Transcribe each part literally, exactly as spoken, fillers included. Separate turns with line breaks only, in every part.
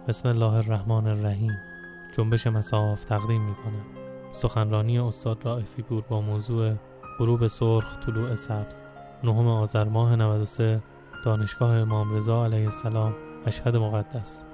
بسم الله الرحمن الرحیم. جنبش مصاف تقدیم می‌کنم سخنرانی استاد رائفی پور با موضوع غروب سرخ طلوع سبز، نهم آذر ماه نود و سه، دانشگاه امام رضا علیه السلام، مشهد مقدس.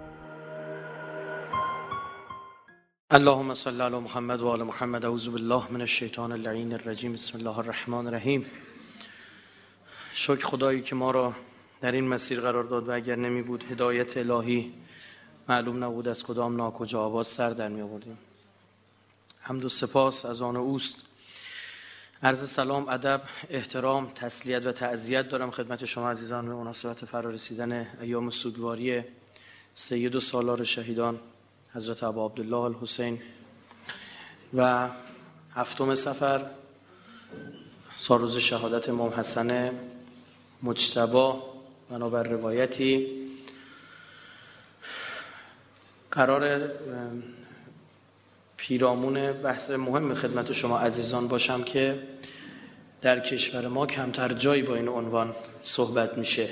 اللهم صل علی محمد و آل محمد. اعوذ بالله من الشیطان اللعین الرجیم. بسم الله الرحمن الرحیم. شکر خدایی که ما را در این مسیر قرار داد و اگر نمی بود هدایت الهی معلوم نبود از کدام ناکجا آواز سر در می آوردیم. حمد و سپاس از آن اوست. عرض سلام، ادب، احترام، تسلیت و تعزیت دارم خدمت شما عزیزان به مناسبت فرارسیدن ایام سوگواری سید و سالار شهیدان حضرت ابا عبدالله الحسین و هفتم صفر سالروز شهادت امام حسن مجتبی. بنابر روایتی قرار پیرامون بحث مهم خدمت شما عزیزان باشم که در کشور ما کمتر جایی با این عنوان صحبت میشه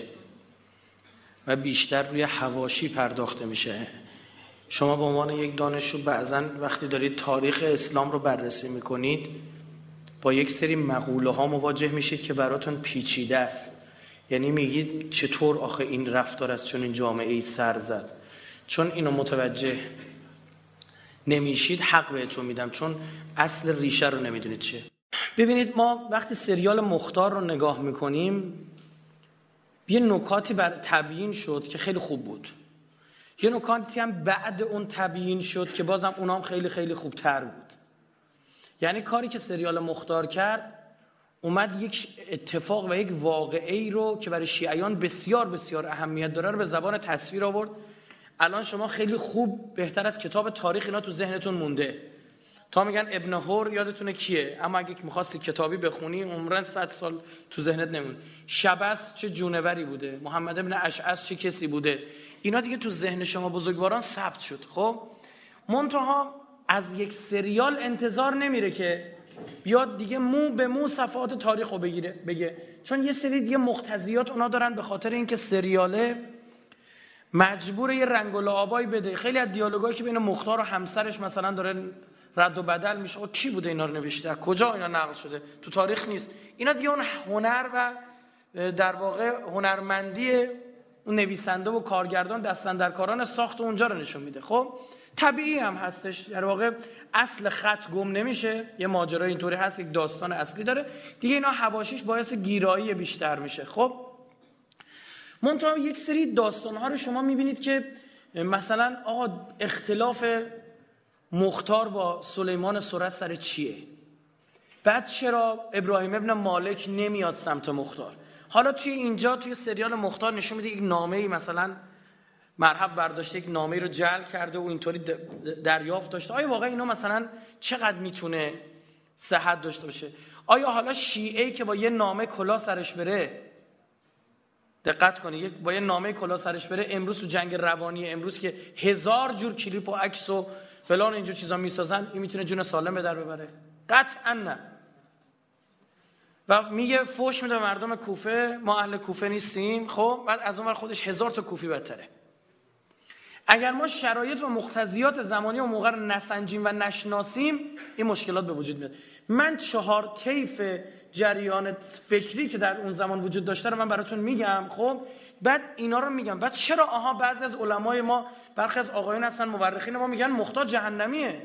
و بیشتر روی حواشی پرداخته میشه. شما به عنوان یک دانشجو بعضاً وقتی دارید تاریخ اسلام رو بررسی میکنید با یک سری مقوله ها مواجه میشید که براتون پیچیده است. یعنی میگید چطور آخه این رفتار از چون این جامعه ای سر زد. چون اینو متوجه نمیشید حق بهتون میدم، چون اصل ریشه رو نمیدونید چه. ببینید، ما وقتی سریال مختار رو نگاه میکنیم یه نکاتی بر تبیین شد که خیلی خوب بود، یه نکاتی هم بعد اون تبیین شد که بازم اونام خیلی خیلی خوبتر بود. یعنی کاری که سریال مختار کرد اومد یک اتفاق و یک واقعه‌ای رو که برای شیعیان بسیار بسیار اهمیت داره رو به زبان تصویر آورد. الان شما خیلی خوب بهتر از کتاب تاریخ اینا تو ذهنتون مونده. تا میگن ابن هور یادتونه کیه، اما اگه می‌خواستی کتابی بخونی عمرن صد سال تو ذهنت نمون. شبس چه جونوری بوده، محمد ابن اشعث چه کسی بوده، اینا دیگه تو ذهن شما بزرگواران ثبت شد. خب منتها از یک سریال انتظار نمیره که بیاد دیگه مو به مو صفحات تاریخ رو بگیره بگه، چون یه سری دیگه مقتضیات اونا دارن به خاطر اینکه سریاله مجبور یه رنگ و لعابایی بده. خیلی از دیالوگایی که بین مختار و همسرش مثلا داره رد و بدل میشه، و کی بوده اینا رو نوشته، از کجا اینا نقل شده، تو تاریخ نیست. اینا دیگه اون هنر و در واقع هنرمندی اون نویسنده و کارگردان دستاندرکاران ساخت اونجا رو نشون میده. خب طبیعی هم هستش، در واقع اصل خط گم نمیشه، یه ماجرا اینطوری هست، یک داستان اصلی داره دیگه. اینا حواشیش باعث گیرایی بیشتر میشه. خب منتها یک سری داستان‌ها رو شما می‌بینید که مثلا آقا اختلاف مختار با سلیمان سرت سر چیه؟ بعد چرا ابراهیم ابن مالک نمیاد سمت مختار؟ حالا توی اینجا توی سریال مختار نشون میده یک نامه‌ای مثلا مرحب برداشته، یک نامه‌ای رو جعل کرده و اینطوری دریافت داشته. آیا واقعا اینا مثلا چقدر میتونه صحت داشته باشه؟ آیا حالا شیعه‌ای که با یه نامه کلا سرش بره، دقت کنید، با یه نامه کلا سرش بره، امروز تو جنگ روانی امروز که هزار جور کلیپ و عکس و فلان اینجور چیزا میسازن، این میتونه جون سالم به در ببره؟ قطعا نه. و میگه فوش میده مردم کوفه، ما اهل کوفه نیستیم. خب بعد از اون ور خودش هزار تا کوفی بدتره. اگر ما شرایط و مقتضیات زمانی و موقع رو نسنجیم و نشناسیم این مشکلات به وجود میاد. من چهار طیف جریان فکری که در اون زمان وجود داشته رو من براتون میگم. خب بعد اینا رو میگم. بعد چرا آها بعضی از علمای ما، برخی از آقایون هستن مورخین ما میگن مختار جهنمیه؟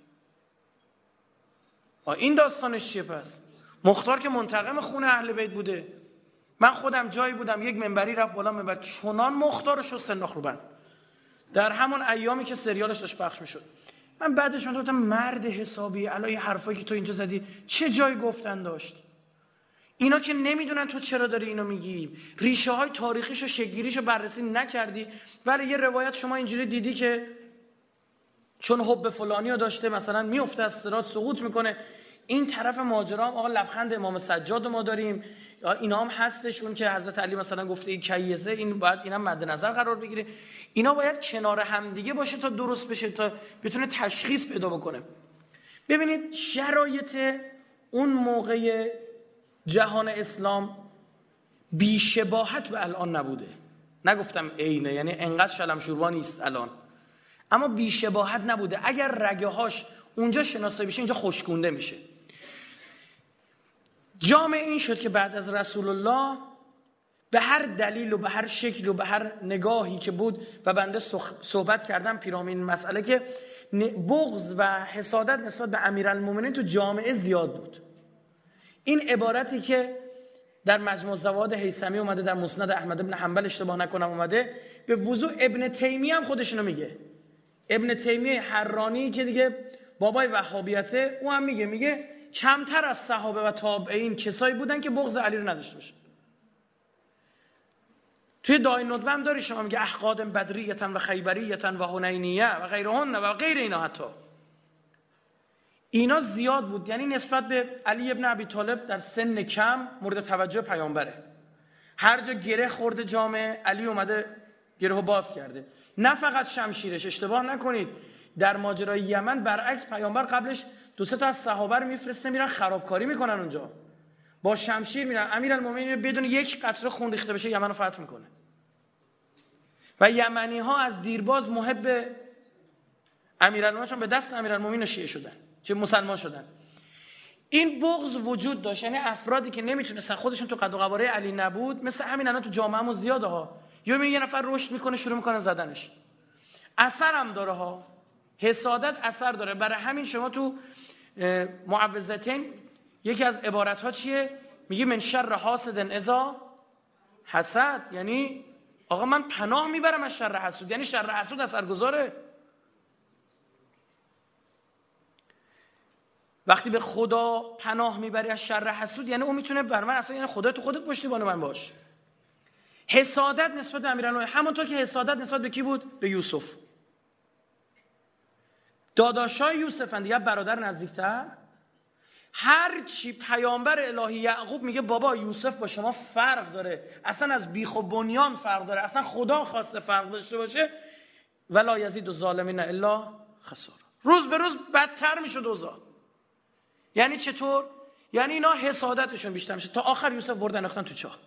آ این داستانش چیه پس؟ مختار که منتقم خون اهل بیت بوده. من خودم جایی بودم یک منبری رفت بالا منبر، چنان مختارش رو سناخ رو بند در همون ایامی که سریالش داشت پخش میشد. من بعدش من گفتم مرد حسابی، الان این حرفایی که تو اینجا زدی چه جای گفتن داشت؟ اینا که نمیدونن تو چرا داری اینو میگی، ریشه های تاریخیشو شگیریشو بررسی نکردی. ولی یه روایت شما اینجوری دیدی که چون حب فلانی رو داشته مثلا میفته از صراط سقوط میکنه. این طرف ماجرا هم آقا لبخند امام سجاد ما داریم، اینا هم هستش، اون که حضرت علی مثلا گفته این کیسه، این باید اینا مد نظر قرار بگیره. اینا باید کنار هم دیگه باشه تا درست بشه، تا بتونه تشخیص پیدا بکنه. ببینید شرایط اون موقع جهان اسلام بیشباهت به الان نبوده. نگفتم عینه، یعنی انقدر شلم شوربا نیست الان. اما بی‌شباهت نبوده. اگر رگه هاش اونجا شناسایی بشه اینجا خشکونده میشه. جامع این شد که بعد از رسول الله به هر دلیل و به هر شکل و به هر نگاهی که بود و بنده صحبت کردم پیرامون مسئله که بغض و حسادت نسبت به امیرالمومنین تو جامعه زیاد بود. این عبارتی که در مجموع الزوائد هیثمی اومده، در مسند احمد بن حنبل اشتباه نکنم اومده، به وضوح ابن تیمیه هم خودشونو میگه. ابن تیمیه حرانی که دیگه بابای وهابیته، او هم میگه میگه کمتر از صحابه و تابعین کسایی بودن که بغض علی رو نداشته باشن. توی دای ندبه هم داری شما میگه احقاد بدریتن و خیبریتن و حنینیه و غیرهن و غیر اینا. حتی اینا زیاد بود، یعنی نسبت به علی ابن ابی طالب در سن کم مورد توجه پیامبره. هر جا گره خورده جامعه علی اومده گرهو باز کرده. نه فقط شمشیرش، اشتباه نکنید، در ماجرای یمن برعکس پیامبر قبلش دو سه تا از صحابه رو میفرسته میرن خرابکاری میکنن اونجا، با شمشیر میرن. امیرالمومنین بدون یک قطره خون ریخته بشه یمن رو فتح میکنه. و یمنی ها از دیرباز محب امیرالمومنین چون به دست امیرالمومنین شیعه شدن، چه مسلمان شدن. این بغض وجود داشت، یعنی افرادی که نمیتونستن خودشون تو قد و قواره علی نبود، مثل همین الان تو جامعه‌مون زیاده ها. یا میبینی یه نفر رشد میکنه شروع میکنه زدنش، اثر هم داره ها، حسادت اثر داره. برای همین شما تو معوذتین یکی از عبارت ها چیه؟ میگه من شر حاسد اذا حسد، یعنی آقا من پناه میبرم از شر حسود، یعنی شر حسود اثرگذاره. وقتی به خدا پناه میبری از شر حسود، یعنی اون میتونه بر من اصلا، یعنی خدا تو خودت پشتیبان من باش. حسادت نسبت به امیرالمومنین همونطور که حسادت نسبت به کی بود؟ به یوسف. داداشای یوسفن دیگه، برادر نزدیکتر. هر چی پیامبر الهی یعقوب میگه بابا یوسف با شما فرق داره، اصلا از بیخ و بنیان فرق داره، اصلا خدا خواسته فرق داشته باشه، ولا یزید الظالمین الا خسارا. روز به روز بدتر میشد اوضاع. یعنی چطور؟ یعنی اینا حسادتشون بیشتر میشه، تا آخر یوسف بردن انداختن تو چاه.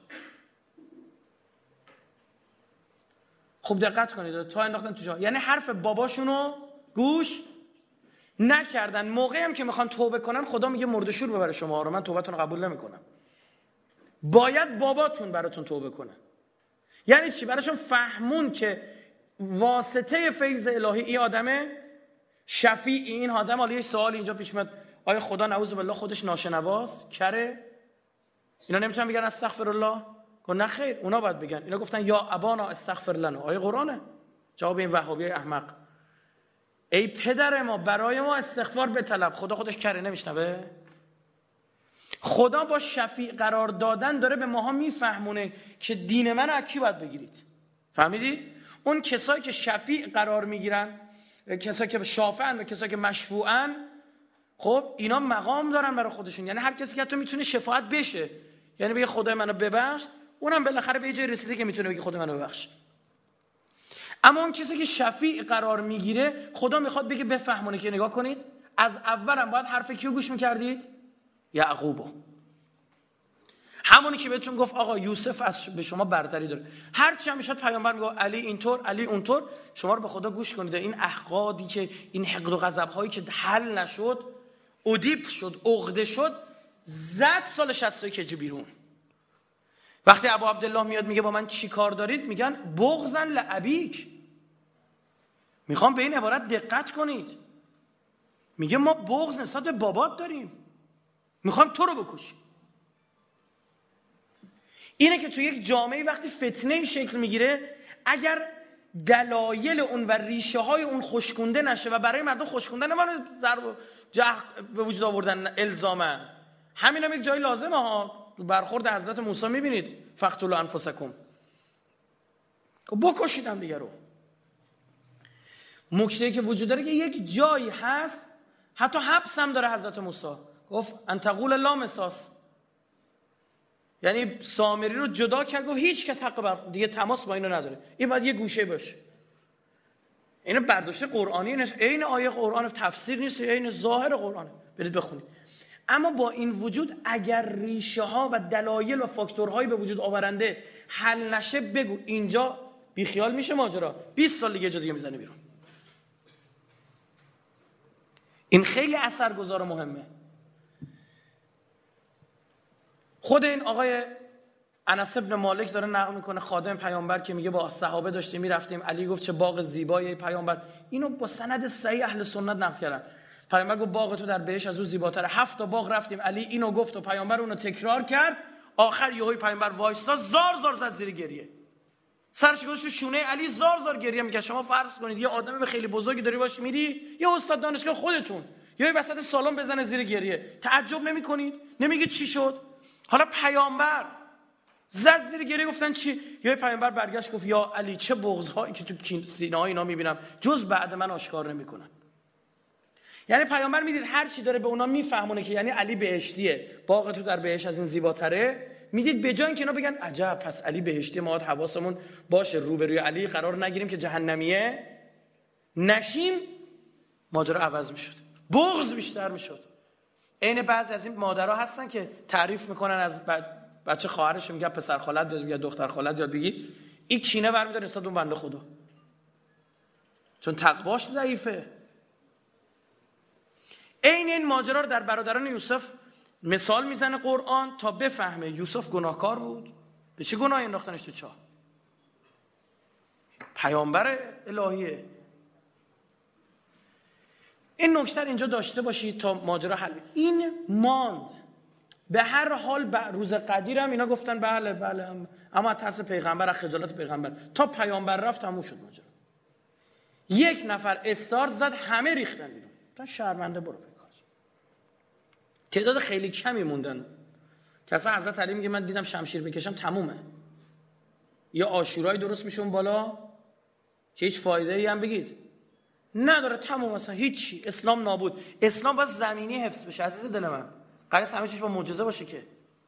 خوب دقت کنید، تا انداختن تو چاه، یعنی حرف باباشونو گوش نکردن. موقعی هم که میخوان توبه کنن خدا میگه مرده‌شور ببره شما رو، من توبتون قبول نمیکنم. باید باباتون براتون توبه کنه. یعنی چی؟ براشون فهمون که واسطه فیض الهی این آدمه شفیع، این آدم. حالا یه سوال اینجا پیش میاد، آیا خدا نعوذ بالله خودش ناشنواست، کره؟ اینا نمیتونن بگن استغفر الله؟ گفت نه خیر، اونا باید بگن. اینا گفتن یا ابانا استغفر لنا. آیه قرآنه. جواب این وهابی احمق، ای پدر ما برای ما استغفار بطلب. خدا خودش کره نمیشنوه؟ خدا با شفیع قرار دادن داره به ماها میفهمونه که دین من از کی باید بگیرید. فهمیدید؟ اون کسایی که شفیع قرار میگیرن، کسایی که شافعن و کسایی که مشفوعن، خب اینا مقام دارن برای خودشون. یعنی هر کسی که تو میتونه شفاعت بشه، یعنی بگه خدای منو ببخش، اونم بالاخره به یه جای رسیده که میتونه بگه خدای منو ببخش. اما اون کسی که شفیع قرار میگیره، خدا میخواد بگه بفهمونه که نگاه کنید، از اولم باید حرف کیو گوش میکردید؟ یعقوبو. همونی که بهتون گفت آقا یوسف از به شما برتری داره. هر چی هم میشد پیامبر میگه علی اینطور، علی اونطور، شما رو به خدا گوش کنید. این احقادی که، این حقد و غضب هایی که حل نشد، ادیپ شد، عقده شد، زد سال شصت و یک هجری بیرون. وقتی ابو عبدالله میاد میگه با من چی کار دارید، میگن بغضن لابیک. میخوام به این عبارت دقت کنید. میگه ما بغض نسبت به بابات داریم، میخوام تو رو بکشیم. اینه که تو یک جامعه وقتی فتنه شکل میگیره، اگر دلایل اون و ریشه های اون خشکونده نشه، و برای مردم خشکونده نمانه ضرب و جرح به وجود آوردن الزاما، همین هم یک جای لازمه ها. برخورد حضرت موسی میبینید فقتلوا انفسکم، بکشیدم دیگه رو. مکشه‌ای که وجود داره که یک جایی هست، حتی حبس هم داره. حضرت موسی گفت ان تقول لا مساس، یعنی سامری رو جدا کرد، گفت هیچ کس حق بر دیگه تماس با اینو نداره، این باید یه گوشه باشه. اینو برداشت قرآنی نیست، عین آیه قرآن، تفسیر نیست، عین ظاهر قرآنه، برید بخونید. اما با این وجود اگر ریشه ها و دلایل و فاکتورهایی به وجود آورنده حل نشه، بگو اینجا بیخیال میشه ماجرا، بیست سال دیگه جا دیگه میزنه بیرون. این خیلی اثرگذار و مهمه. خود این آقای انس بن مالک داره نقل میکنه خادم پیامبر که میگه با صحابه داشتیم میرفتیم، علی گفت چه باغ زیبایی پیامبر. اینو با سند صحیح اهل سنت نقل کردن. پیامبر گفت باغ تو در بهشت از او زیباتره. هفت تا باغ رفتیم، علی اینو گفت و پیامبر اونو تکرار کرد. آخر یهوی پیامبر وایستا زار زار زد زیر گریه، سرش گذاشت شونه علی، زار زار گریه میکرد. شما فرض کنید یه آدم خیلی بزرگی داری باش میری، یه استاد دانشگاه خودتون، یا وسط سالن بزنه زیر گریه، تعجب نمیکنید؟ نمیگید چی شد؟ حالا پیامبر زد زیر گریه، گفتن چی؟ یا پیامبر برگشت گفت یا علی چه بغض‌هایی که تو سینه‌های اینا میبینم جز بعد من آشکار نمیکنن. یعنی پیامبر میدید هر چی داره به اونا میفهمونه که یعنی علی بهشتیه، باغ تو در بهشت از این زیباتره. میدید به جای اینکه اینا بگن عجب پس علی بهشتی، ما حواسمون باشه روبروی علی قرار نگیریم که جهنمیه نشیم، ماجرا عوض میشد، بغض بیشتر میشد. عین بعضی از این مادرها هستن که تعریف میکنن از بچه خواهرش، میگه پسر خالت یا دختر خالت یاد بگی، این کینه برمی‌داره نسبت اون بنده خدا، چون تقواش ضعیفه. عین این ماجرا رو در برادران یوسف مثال میزنه قرآن تا بفهمه یوسف گناهکار بود. به چه گناهی انداختنش تو چاه؟ پیامبر الهیه. این نکته اینجا داشته باشید تا ماجرا حل. این ماند به هر حال به روز قدیر هم اینا گفتن بله بله، اما ترس پیغمبر، از خجالت پیغمبر، تا پیامبر رفت تموم شد ماجرا. یک نفر استارت زد، همه ریختن بیرون، تا شرمنده برو پیکار. تعداد خیلی کمی موندن که اصلا حضرت علی میگه من دیدم شمشیر بکشم تمومه، یا آشورایی درست میشه اون بالا که هیچ فایده ای هم بگید نداره، تموم، اصلا هیچی، اسلام نابود. اسلام باید زمینی حفظ بشه عزیز دل من، قراره همه چیز با معجزه باشه که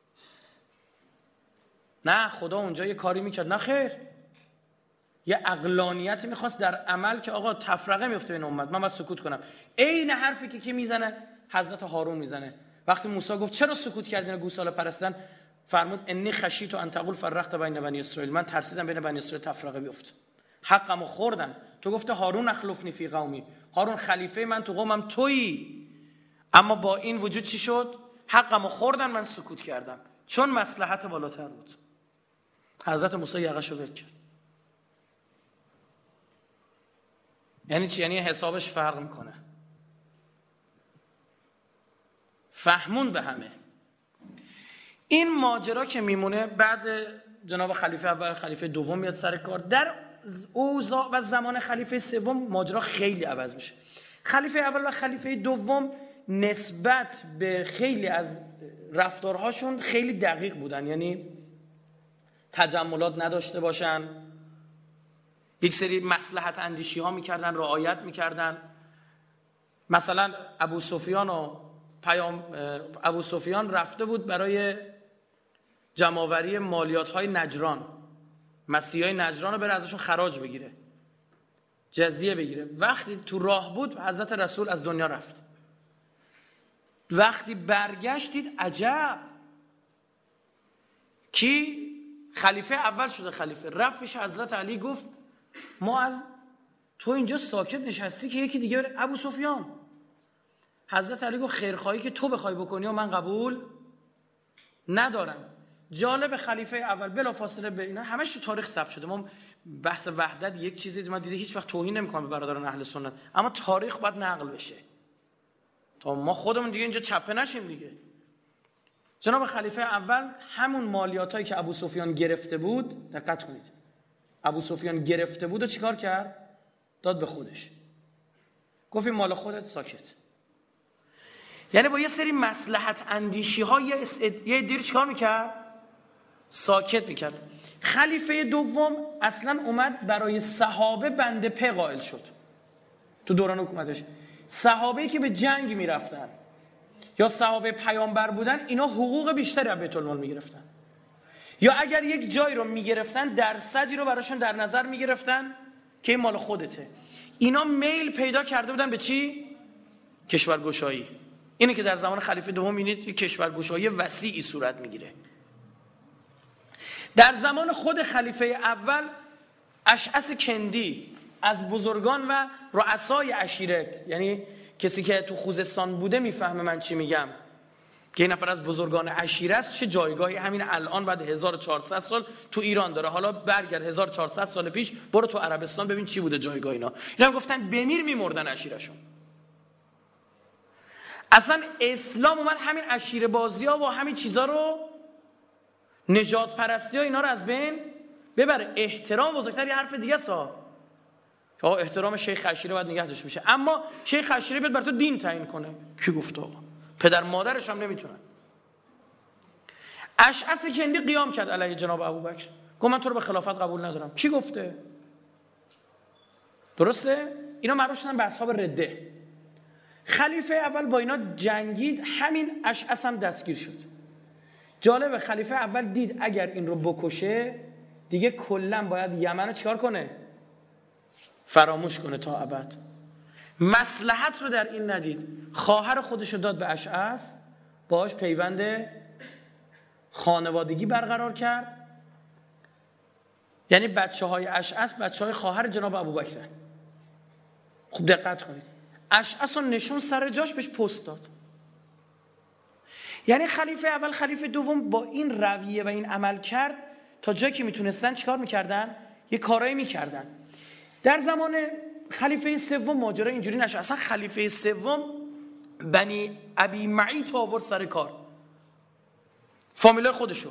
نه. خدا اونجا یه کاری میکرد، نه خیر، یه عقلانیتی میخواست در عمل که آقا تفرقه میفته بین امت، من باید سکوت کنم. عین حرفی که کی میزنه؟ حضرت هارون میزنه. وقتی موسی گفت چرا سکوت کردین گوساله پرستن، فرمود انی خشیت ان تقول فرقت بین بنی اسرائیل، من ترسیدم بین بنی اسرائیل تفرقه بیفته، حقمو خوردن. تو گفته هارون اخلفنی فی قومی، هارون خلیفه من تو قومم تویی، اما با این وجود چی شد؟ حقمو خوردن، من سکوت کردم چون مصلحت بالاتر بود. حضرت موسی یقه‌شو ول کرد. یعنی چی؟ یعنی حسابش فرق میکنه. فهمون به همه. این ماجرا که میمونه بعد جناب خلیفه اول خلیفه دوم میاد سر کار، در اوضاع و زمان خلیفه سوم ماجرا خیلی عوض میشه. خلیفه اول و خلیفه دوم نسبت به خیلی از رفتارهاشون خیلی دقیق بودن، یعنی تجملات نداشته باشن، یک سری مصلحت اندیشی ها میکردن، رعایت میکردن. مثلا ابو سفیان و پیام ابو سفیان رفته بود برای جمع‌آوری مالیات های نجران، مسیحای نجران رو بره ازشون خراج بگیره، جزیه بگیره. وقتی تو راه بود حضرت رسول از دنیا رفت. وقتی برگشتید عجب، کی خلیفه اول شده خلیفه، رفت پیش حضرت علی گفت ما از تو اینجا ساکت نشستی که یکی دیگه بره. ابو سفیان، حضرت علی گفت خیرخواهی که تو بخوای بکنی و من قبول ندارم. جالب، خلیفه اول بلا فاصله به اینا همش تو تاریخ ثبت شده. ما بحث وحدت یک چیزی ما دیده هیچ وقت توهین نمی‌کنم به برادران اهل سنت، اما تاریخ باید نقل بشه تا ما خودمون دیگه اینجا چپه نشیم دیگه. جناب خلیفه اول همون مالیاتایی که ابو سفیان گرفته بود، دقت کنید، ابو سفیان گرفته بود و چیکار کرد؟ داد به خودش، گفت این مال خودت، ساکت. یعنی با یه سری مصلحت اندیشی ها یه اسد... یه دیر چیکار میکرد؟ ساکت میکرد. خلیفه دوم اصلا اومد برای صحابه بنده په قائل شد. تو دوران حکومتش صحابه‌ای که به جنگ میرفتن یا صحابه پیامبر بودن، اینا حقوق بیشتری از بیت المال میگرفتن، یا اگر یک جایی رو میگرفتن درصدی رو براشون در نظر میگرفتن که این مال خودته. اینا میل پیدا کرده بودن به چی؟ کشورگشایی. اینه که در زمان خلیفه دوم می‌بینید یک کشورگشایی وسیعی صورت میگیره. در زمان خود خلیفه اول اشعث کندی از بزرگان و رؤسای عشیره، یعنی کسی که تو خوزستان بوده میفهمه من چی میگم، که این نفر از بزرگان عشیره است، چه جایگاهی همین الان بعد هزار و چهارصد سال تو ایران داره. حالا برگرد هزار و چهارصد سال پیش، برو تو عربستان ببین چی بوده جایگاه اینا. اینا هم گفتن بمیر میمردن عشیرشون. اصلا اسلام اومد همین عشیره بازی ها و همین چیزا رو، نجات پرستی ها، اینا رو از بین ببره. احترام بزرگتر یه حرف دیگه سا، که احترام شیخ عشیره باید نگه داشته میشه، اما شیخ عشیره بیاد بر تو دین تعیین کنه، کی گفت آقا؟ پدر مادرش هم نمیتونن. اشعث کندی قیام کرد علیه جناب ابوبکر، گفت من تو رو به خلافت قبول ندارم. کی گفته؟ درسته؟ اینا معروف شدن به اصحاب رده. خلیفه اول با اینا جنگید، همین اشعث هم دستگیر شد. جالبه خلیفه اول دید اگر این رو بکشه دیگه کلا باید یمن رو چیکار کنه؟ فراموش کنه تا ابد. مصلحت رو در این ندید، خواهر خودش رو داد به اشعث، باهاش پیوند خانوادگی برقرار کرد. یعنی بچه های اشعث بچه های خواهر جناب ابوبکر. خوب دقت کنید، اشعث رو نشون سر جاش، بهش پست داد. یعنی خلیفه اول خلیفه دوم با این رویه و این عمل کرد، تا جایی که میتونستن چیکار میکردن؟ یه کارایی میکردن. در زمان خلیفه سوم ماجرا اینجوری نشد. اصلا خلیفه سوم بنی ابی معیط آورد سر کار، فامیلای خودشو،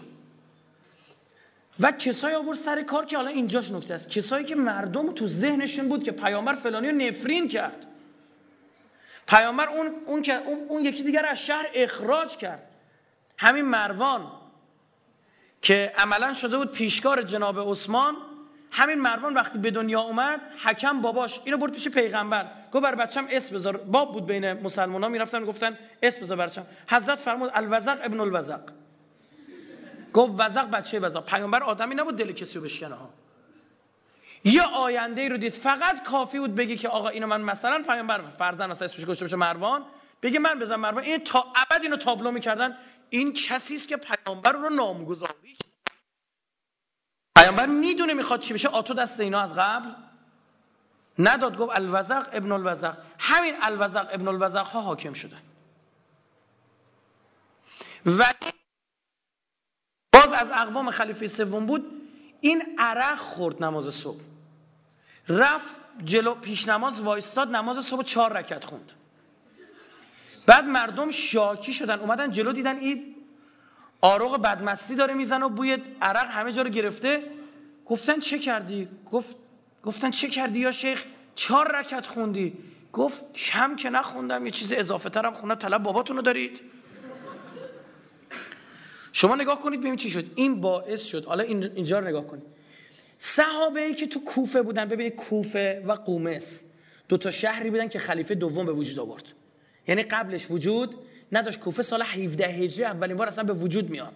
و کسایی آورد سر کار که حالا اینجاش نکته است، کسایی که مردم تو ذهنشون بود که پیامبر فلانی رو نفرین کرد، پیامبر اون اون که اون, اون یکی دیگر از شهر اخراج کرد. همین مروان که عملا شده بود پیشکار جناب عثمان، همین مروان وقتی به دنیا اومد، حکم باباش اینو برد پیش پیغمبر، گفت بر بچم اسم بذار. باب بود بین مسلمان‌ها، میرفتن میگفتن اسم بذار بچم. حضرت فرمود الوزق ابن الوزق، گفت وزق بچه وزق. پیامبر آدمی نبود دل کسی رو بشکنه ها. یه آینده ای رو دید، فقط کافی بود بگی که آقا اینو من مثلا پیامبر فرضاً اسمش گذاشته بشه مروان، بگه من بزن مروان، این تا ابد اینو تابلو میکردن. این کسی است که پیامبر رو نامگذاری، پیامبر میدونه میخواد چی بشه، آتو دست اینا از قبل نداد، گفت الوزق ابن الوزق. همین الوزق ابن الوزق ها حاکم شدن. و باز از اقوام خلیفه سوم بود، این عرق خورد نماز صبح، رفت جلو پیش نماز وایستاد، نماز صبح چهار رکعت خوند. بعد مردم شاکی شدن، اومدن جلو دیدن این آروغ بدمستی داره میزنه و بوی عرق همه جا رو گرفته. گفتن چه کردی؟ گفت گفتن چه کردی یا شیخ؟ چهار رکعت خوندی. گفت کم که نخوندم، یه چیز اضافه ترم خوندم. طلب باباتونو دارید؟ شما نگاه کنید ببینید چی شد. این باعث شد، حالا این اینجا رو نگاه کنید، صحابه‌ای که تو کوفه بودن، ببینید کوفه و قومس دو تا شهری بودن که خلیفه دوم به وجود آورد. یعنی قبلش وجود نداشت. کوفه سال هفده هجری اولین بار اصلا به وجود میاد.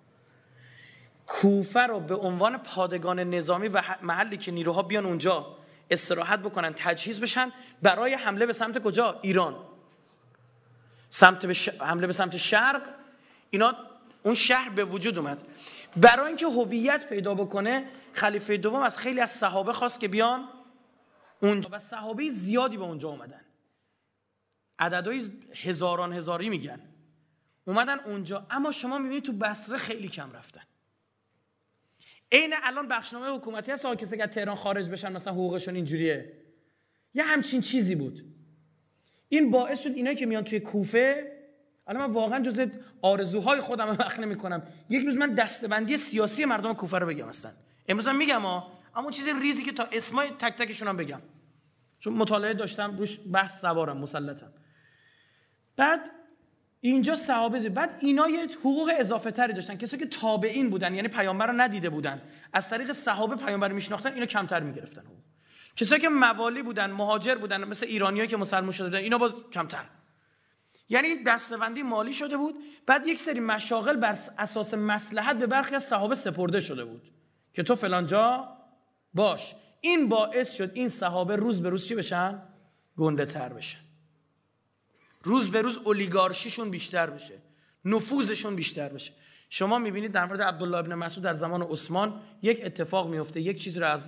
کوفه رو به عنوان پادگان نظامی و محلی که نیروها بیان اونجا استراحت بکنن، تجهیز بشن برای حمله به سمت کجا؟ ایران. سمت به ش... حمله به سمت شرق. اینا اون شهر به وجود اومد. برای اینکه هویت پیدا بکنه، خلیفه دوم از خیلی از صحابه خواست که بیان اونجا، و صحابه زیادی به اونجا اومدن، عددهای هزاران هزاری میگن، اومدن اونجا. اما شما میبینید تو بصره خیلی کم رفتن. عین الان بخشنامه حکومتی هست کسی که از تهران خارج بشن مثلا حقوقشون اینجوریه، یه همچین چیزی بود. این باعث شد اینایی که میان توی کوفه، الان من واقعا جز آرزوهای خودم وقت نمی‌کنم یک روز من دسته‌بندی سیاسی مردم کوفه رو بگم. اصلا امروز هم میگم ها، اما اون چیز ریزی که تا اسمای تک تکشون هم بگم، چون مطالعه داشتم روش، بحث سوارم، مسلطم. بعد اینجا صحابه زید. بعد اینا یه حقوق اضافه تری داشتن، کسایی که تابعین بودن، یعنی پیامبر رو ندیده بودن، از طریق صحابه پیامبر رو میشناختن، اینا کمتر میگرفتن. کسایی که موالی بودن، مهاجر بودن، مثل ایرانیایی که مسلمان شده بودن، اینا باز کمتر. یعنی دسته‌بندی مالی شده بود. بعد یک سری مشاغل بر اساس مصلحت به برخی از صحابه سپرده شده بود که تو فلان جا باش. این باعث شد این صحابه روز به روز چی بشن؟ گنده تر بشن. روز به روز اولیگارشیشون بیشتر بشه، نفوذشون بیشتر بشه. شما میبینید در مورد عبدالله ابن مسعود در زمان عثمان یک اتفاق میفته، یک چیز رو از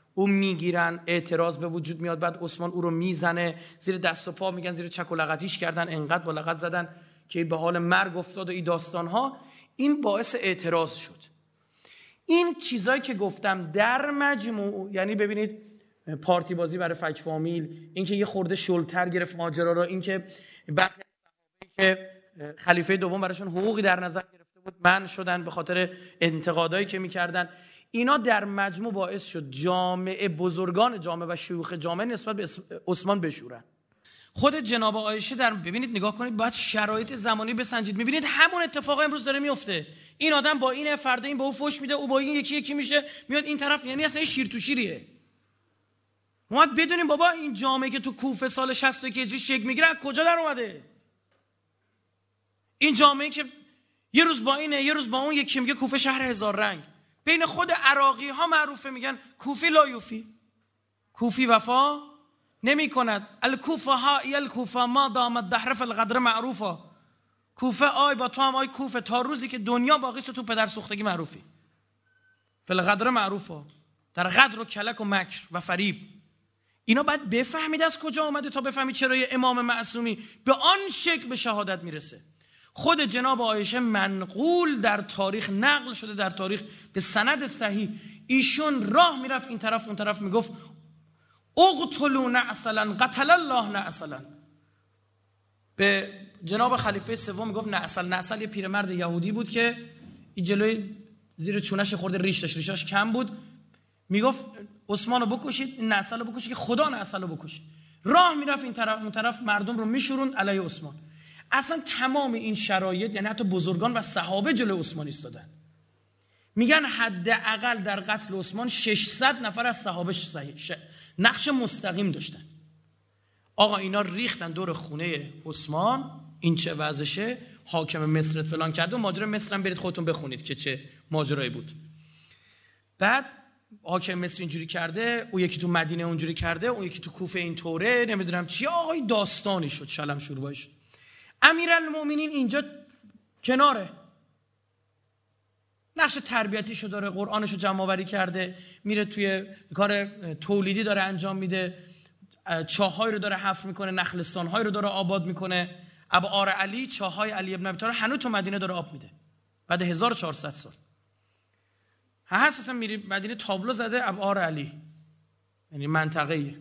او میگیرن، اعتراض به وجود میاد، بعد عثمان او رو میزنه، زیر دست و پا میگن، زیر چک و لغتیش کردن، انقدر با لغت زدن که به حال مرگ افتاد و این داستانها. این باعث اعتراض شد. این چیزایی که گفتم در مجموع، یعنی ببینید پارتی بازی برای فک فامیل، اینکه یه خورده شلتر گرفت ماجرا رو، اینکه بعد که خلیفه دوم براشون حقوقی در نظر گرفته بود منع شدن به خاطر انتقادایی که میکردن، اینا در مجموع باعث شد جامعه، بزرگان جامعه و شیوخ جامعه نسبت به عثمان بشورن. خود جناب عایشه در ببینید نگاه کنید، باید شرایط زمانی بسنجید. میبینید همون اتفاق امروز داره میفته. این آدم با این، فردا این به او فوش میده، او با این یکی یکی میشه، میاد این طرف. یعنی اصلا شیر تو شیریه. ما بدونیم بابا این جامعه که تو کوفه سال شصت و یک هجری شکل میگیره کجا در اومده؟ این جامعه که یه روز با اینه یه روز با اون، یکی میگه کوفه شهر هزار رنگ. بین خود عراقی ها معروفه، میگن کوفی لا یوفی، کوفی وفا نمی کند. الکوفه ها ای الکوفه ما دامت دهر فی الغدر معروفه. کوفه آی با تو هم آی کوفه، تا روزی که دنیا باقی است تو پدر سوختگی معروفی. فی الغدر معروفه، در غدر و کلک و مکر و فریب. اینا باید بفهمید از کجا آمده تا بفهمید چرا یه امام معصومی به آن شکل به شهادت میرسه. خود جناب عایشه منقول در تاریخ، نقل شده در تاریخ به سند صحیح، ایشون راه میرفت این طرف اون طرف، میگفت اقتلوا نعسلا قتل الله نعسلا. به جناب خلیفه سوم میگفت نعسل. نعسل یه پیرمرد یهودی بود که این جلوی زیر چونش خورده ریش داشت، ریشاش کم بود. میگفت عثمانو بکشید، نعسلو بکشید که خدا نعسلو بکشه. راه میرفت این طرف اون طرف، مردم رو میشورون علیه عثمان. اصلا تمام این شرایط، یعنی حتی بزرگان و صحابه جلوی عثمان ایستادن. میگن حداقل در قتل عثمان ششصد نفر از صحابه ش... نقش مستقیم داشتن. آقا اینا ریختن دور خونه عثمان، این چه وضعشه، حاکم مصر فلان کرده و ماجرا مصر هم برید خودتون بخونید که چه ماجرایی بود. بعد حاکم مصر اینجوری کرده، او یکی تو مدینه اونجوری کرده، اون یکی تو کوفه اینطوره، نمیدونم چی. آقای داستانی شد، شلم شروع شد. امیرالمومنین اینجا کناره، نقش تربیتیشو داره، قرآنشو جمع آوری کرده، میره توی کار تولیدی داره انجام میده، چاهای رو داره حفر میکنه، نخلستان‌های رو داره آباد میکنه. ابعار علی، چاهای علی ابن ابی طالب هنوز تو مدینه داره آب میده بعد هزار و چهارصد سال. هست اصلا میری مدینه تابلو زده ابعار علی، یعنی منطقه‌ای.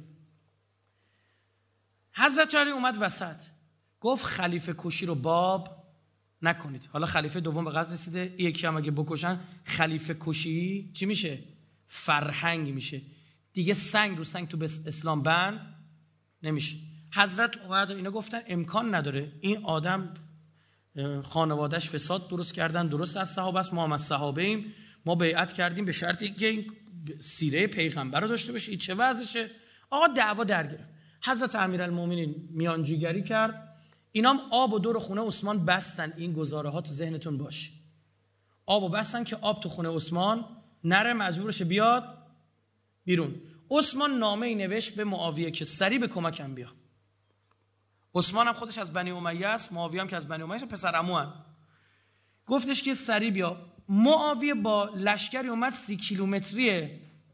حضرت علی اومد وسط، گفت خلیفه کشی رو باب نکنید. حالا خلیفه دوم به قتل رسیده، یکی هم اگه بکشن خلیفه کشی چی میشه؟ فرهنگ میشه دیگه، سنگ رو سنگ تو اسلام بند نمیشه. حضرت اومد و اینا گفتن امکان نداره، این آدم خانوادهش فساد درست کردن، درست از صحابه است، ما هم از صحابه ایم، ما بیعت کردیم به شرطی که این سیره پیغمبر رو داشته باشه، این چه وضعشه؟ آقا دعوا در گرفت. حضرت امیرالمومنین میانجیگری کرد، اینام آب و دور خونه عثمان بستن. این گزاره ها تو ذهنتون باشه، آب و بستن که آب تو خونه عثمان نره، مجبورشه بیاد بیرون. عثمان نامه ای نوشت به معاویه که سریع به کمکم بیا. عثمان هم خودش از بنی امیه است، معاویه هم که از بنی امیه است، پسر عموان. گفتش که سریع بیا. معاویه با لشکری اومد سی کیلومتری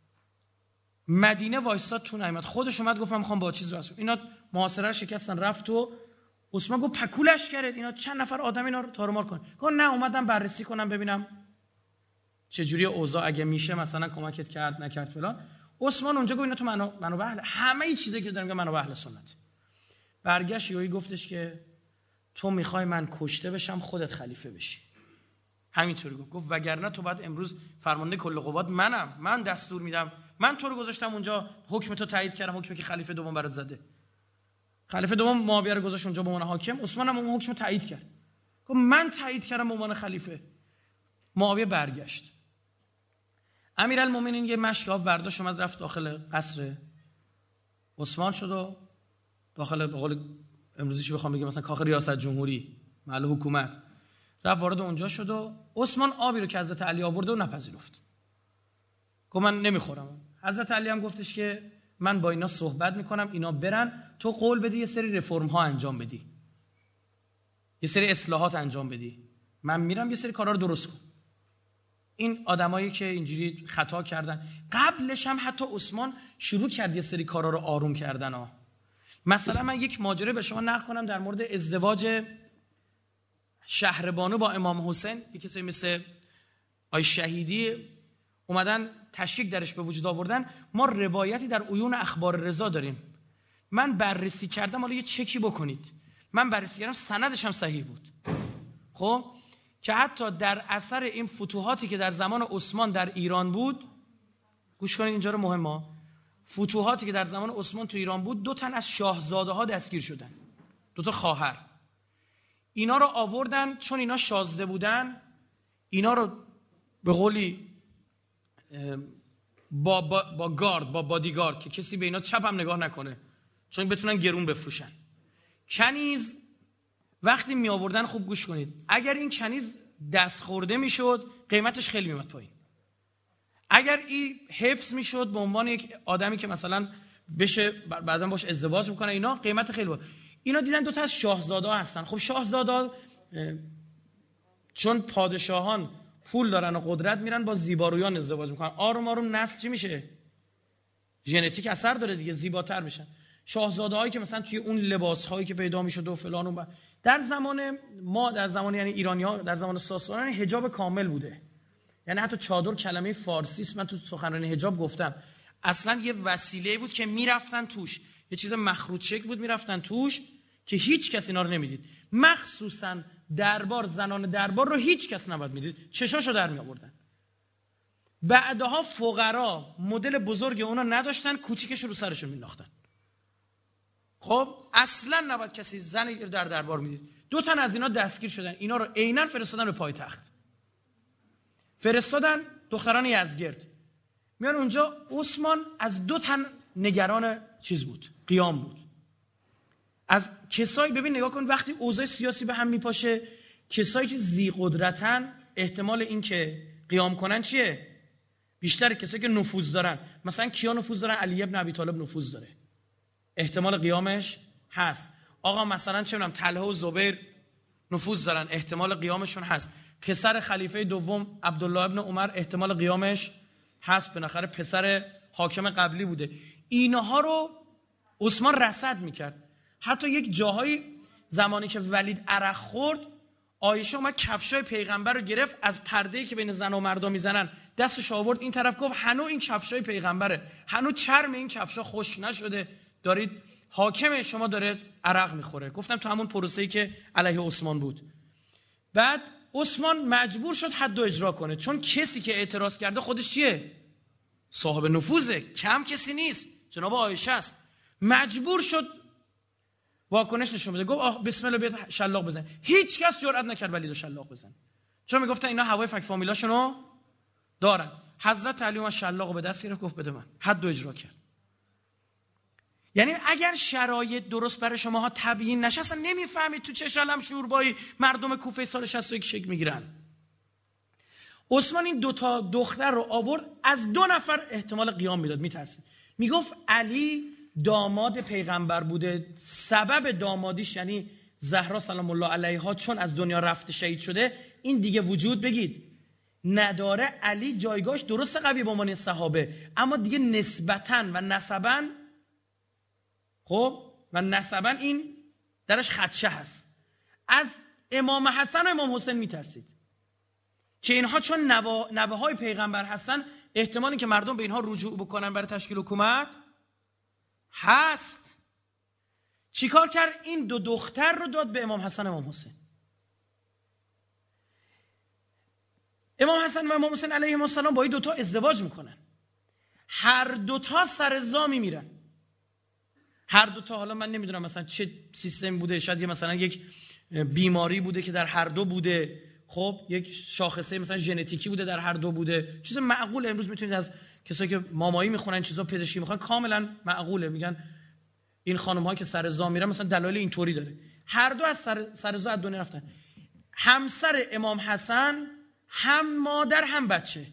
مدینه وایساد تو نیامد، خودش اومد گفت من میخوام با چیز واسه اینا محاصره شکستن. رفت و عثمان گفت پکو لشکرت، اینا چند نفر آدم اینا رو تارمار کن. گفت نه اومدم بررسی کنم ببینم چه جوری اوضاع، اگه میشه مثلا کمکت کرد نکرد فلان. عثمان اونجا گفت اینا تو منو منو اهل، همه ای چیزایی که دارم میگم منو اهل سنت. برگشت یهویی گفتش که تو میخوای من کشته بشم خودت خلیفه بشی. همینطوری گفت. گفت وگرنه تو بعد امروز فرمانده کل قوات منم، من دستور میدم، من تو رو گذاشتم اونجا، حکم تو تایید کردم، حکمی که خلیفه دوم برات زده. خلیفه دوم معاویه رو گذاشت اونجا به عنوان حاکم، عثمان هم اون حکم تایید کرد. گفت من تایید کردم به عنوان خلیفه. معاویه برگشت. امیرالمومنین یه مشکاف برداشت اومد رفت داخل قصر عثمان شد و داخل به قول امروزیش بخوام بگم مثلا کاخ ریاست جمهوری، محل حکومت، رفت وارد اونجا شد و عثمان آبی رو که حضرت علی آورده و نپذیرفت. گفت من نمیخورم. حضرت علی هم گفتش که من با اینا صحبت میکنم، اینا برن، تو قول بدی یه سری رفرم ها انجام بدی، یه سری اصلاحات انجام بدی، من میرم یه سری کارا رو درست کن. این آدمایی که اینجوری خطا کردن. قبلش هم حتی عثمان شروع کرد یه سری کارا رو آروم کردن ها. مثلا من یک ماجرا به شما نقل کنم در مورد ازدواج شهربانو با امام حسین. یک کسی مثل آی شهیدی اومدن تشریک درش به وجود آوردن. ما روایتی در عیون اخبار رضا داریم. من بررسی کردم، حالا یه چکی بکنید. من بررسی کردم، سندش هم صحیح بود. خب که حتی در اثر این فتوحاتی که در زمان عثمان در ایران بود، گوش کنید اینجا رو مهمه، فتوحاتی که در زمان عثمان تو ایران بود، دو تن از شاهزاده ها دستگیر شدن، دو تا خواهر. اینا رو آوردن چون اینا شازده بودن، اینا رو به قولی با, با, با گارد، با بادیگارد که کسی به اینا چپ هم نگاه نکنه چون بتونن گرون بفروشن. کنیز وقتی می آوردن، خوب گوش کنید، اگر این کنیز دست خورده می شد قیمتش خیلی می اومد پایین. اگر این حفظ می شد به عنوان یک آدمی که مثلا بشه بعداً باش ازدواج میکنه، اینا قیمت خیلی بود. اینا دیدن دو تا از شاهزاده ها هستن. خب شاهزاده چون پادشاهان پول دارن و قدرت، میرن با زیبارویان ازدواج میکنن. آروم آروم نسل چی میشه؟ ژنتیک اثر داره دیگه، زیباتر میشن. شاهزاده هایی که مثلا توی اون لباس هایی که پیدا میشد و فلان و در زمان ما، در زمان یعنی ایرانی ها، در زمان ساسانیان حجاب کامل بوده. یعنی حتی چادر کلمه فارسی است، من تو سخنرانی حجاب گفتم، اصلا یه وسیله بود که میرفتن توش، یه چیز مخروط شکل بود میرفتن توش که هیچ کس اینا رو نمیدید. مخصوصا دربار، زنان دربار رو هیچ کس نباید میدید، چشاشو در می آوردن. بعدها فقرا مدل بزرگ اونا نداشتن، کوچیکش رو سرشون مینداختن. خب اصلا نباید کسی زنی رو در دربار میدید. دو تن از اینا دستگیر شدن، اینا رو عیناً فرستادن به پایتخت. فرستادن دختران یزدگرد. میان اونجا، عثمان از دو تن نگران چیز بود، قیام بود. از کسایی، ببین نگاه کن، وقتی اوضاع سیاسی به هم میپاشه، کسایی که ذی قدرتن احتمال این که قیام کنن چیه؟ بیشتر کسایی که نفوذ دارن. مثلا کیا نفوذ دارن؟ علی ابن ابی طالب نفوذ داره، احتمال قیامش هست. آقا مثلا چه میدونم طلحه و زبیر نفوذ دارن، احتمال قیامشون هست. پسر خلیفه دوم عبدالله ابن عمر احتمال قیامش هست، بالاخره پسر حاکم قبلی بوده. اینها رو عثمان رصد میکرد. حتی یک جاهایی زمانی که ولید عرق خورد، عایشه اومد کفشای پیغمبر رو گرفت، از پرده‌ای که بین زن و مردا میزنن دستش آورد این طرف، گفت هنو این کفشای پیغمبره، هنو چرم این کفشا خشک نشده، دارید حاکم شما داره عرق میخوره. گفتم تو همون پروسه‌ای که علیه عثمان بود. بعد عثمان مجبور شد حد و اجرا کنه، چون کسی که اعتراض کرده خودش چیه؟ صاحب نفوذه، کم کسی نیست، جناب عایشه است. مجبور شد واکنش نشون بده، گفت آه بسم الله بیاد شلاق بزن. هیچ کس جرئت نکرد ولیدو شلاق بزن، چون میگفتن اینا هوای فک فامیلاشونو دارن. حضرت علی اومد شلاقو به دست گرفت، گفت بده من، حد و اجرا کرد. یعنی اگر شرایط درست برای شماها تبیین نشه، اصلا نمیفهمید تو چه شلم شوربایی مردم کوفه سال شصت و یک شکل میگیرن. عثمان این دوتا دختر رو آورد، از دو نفر احتمال قیام میداد، میترسید. میگفت علی داماد پیغمبر بوده، سبب دامادیش یعنی زهرا سلام الله علیها چون از دنیا رفته شهید شده، این دیگه وجود بگید نداره. علی جایگاهش درست قوی به عنوان صحابه، اما دیگه نسبتاً و نسباً، خب و نسباً این درش خدشه هست. از امام حسن و امام حسین میترسید که اینها چون نوا... نوه های پیغمبر هستن، احتمالی که مردم به اینها رجوع بکنن برای تشکیل حکومت هست. چیکار کرد؟ این دو دختر رو داد به امام حسن و امام حسین. امام حسن و امام حسین علیهم السلام با این دوتا ازدواج میکنن. هر دوتا سر زامی میرن. هر دوتا، حالا من نمیدونم مثلا چه سیستم بوده، شاید یه مثلا یک بیماری بوده که در هر دو بوده، خب یک شاخصه مثلا ژنتیکی بوده در هر دو بوده. چیز معقوله. امروز میتونید از کسایی که مامایی میخونن، چیزا پزشکی میخونن، کاملا معقوله. میگن این خانم ها که سر زا میرن مثلا دلایل اینطوری داره. هر دو از سر سر زا از دنیا رفتن. همسر امام حسن هم مادر هم بچه.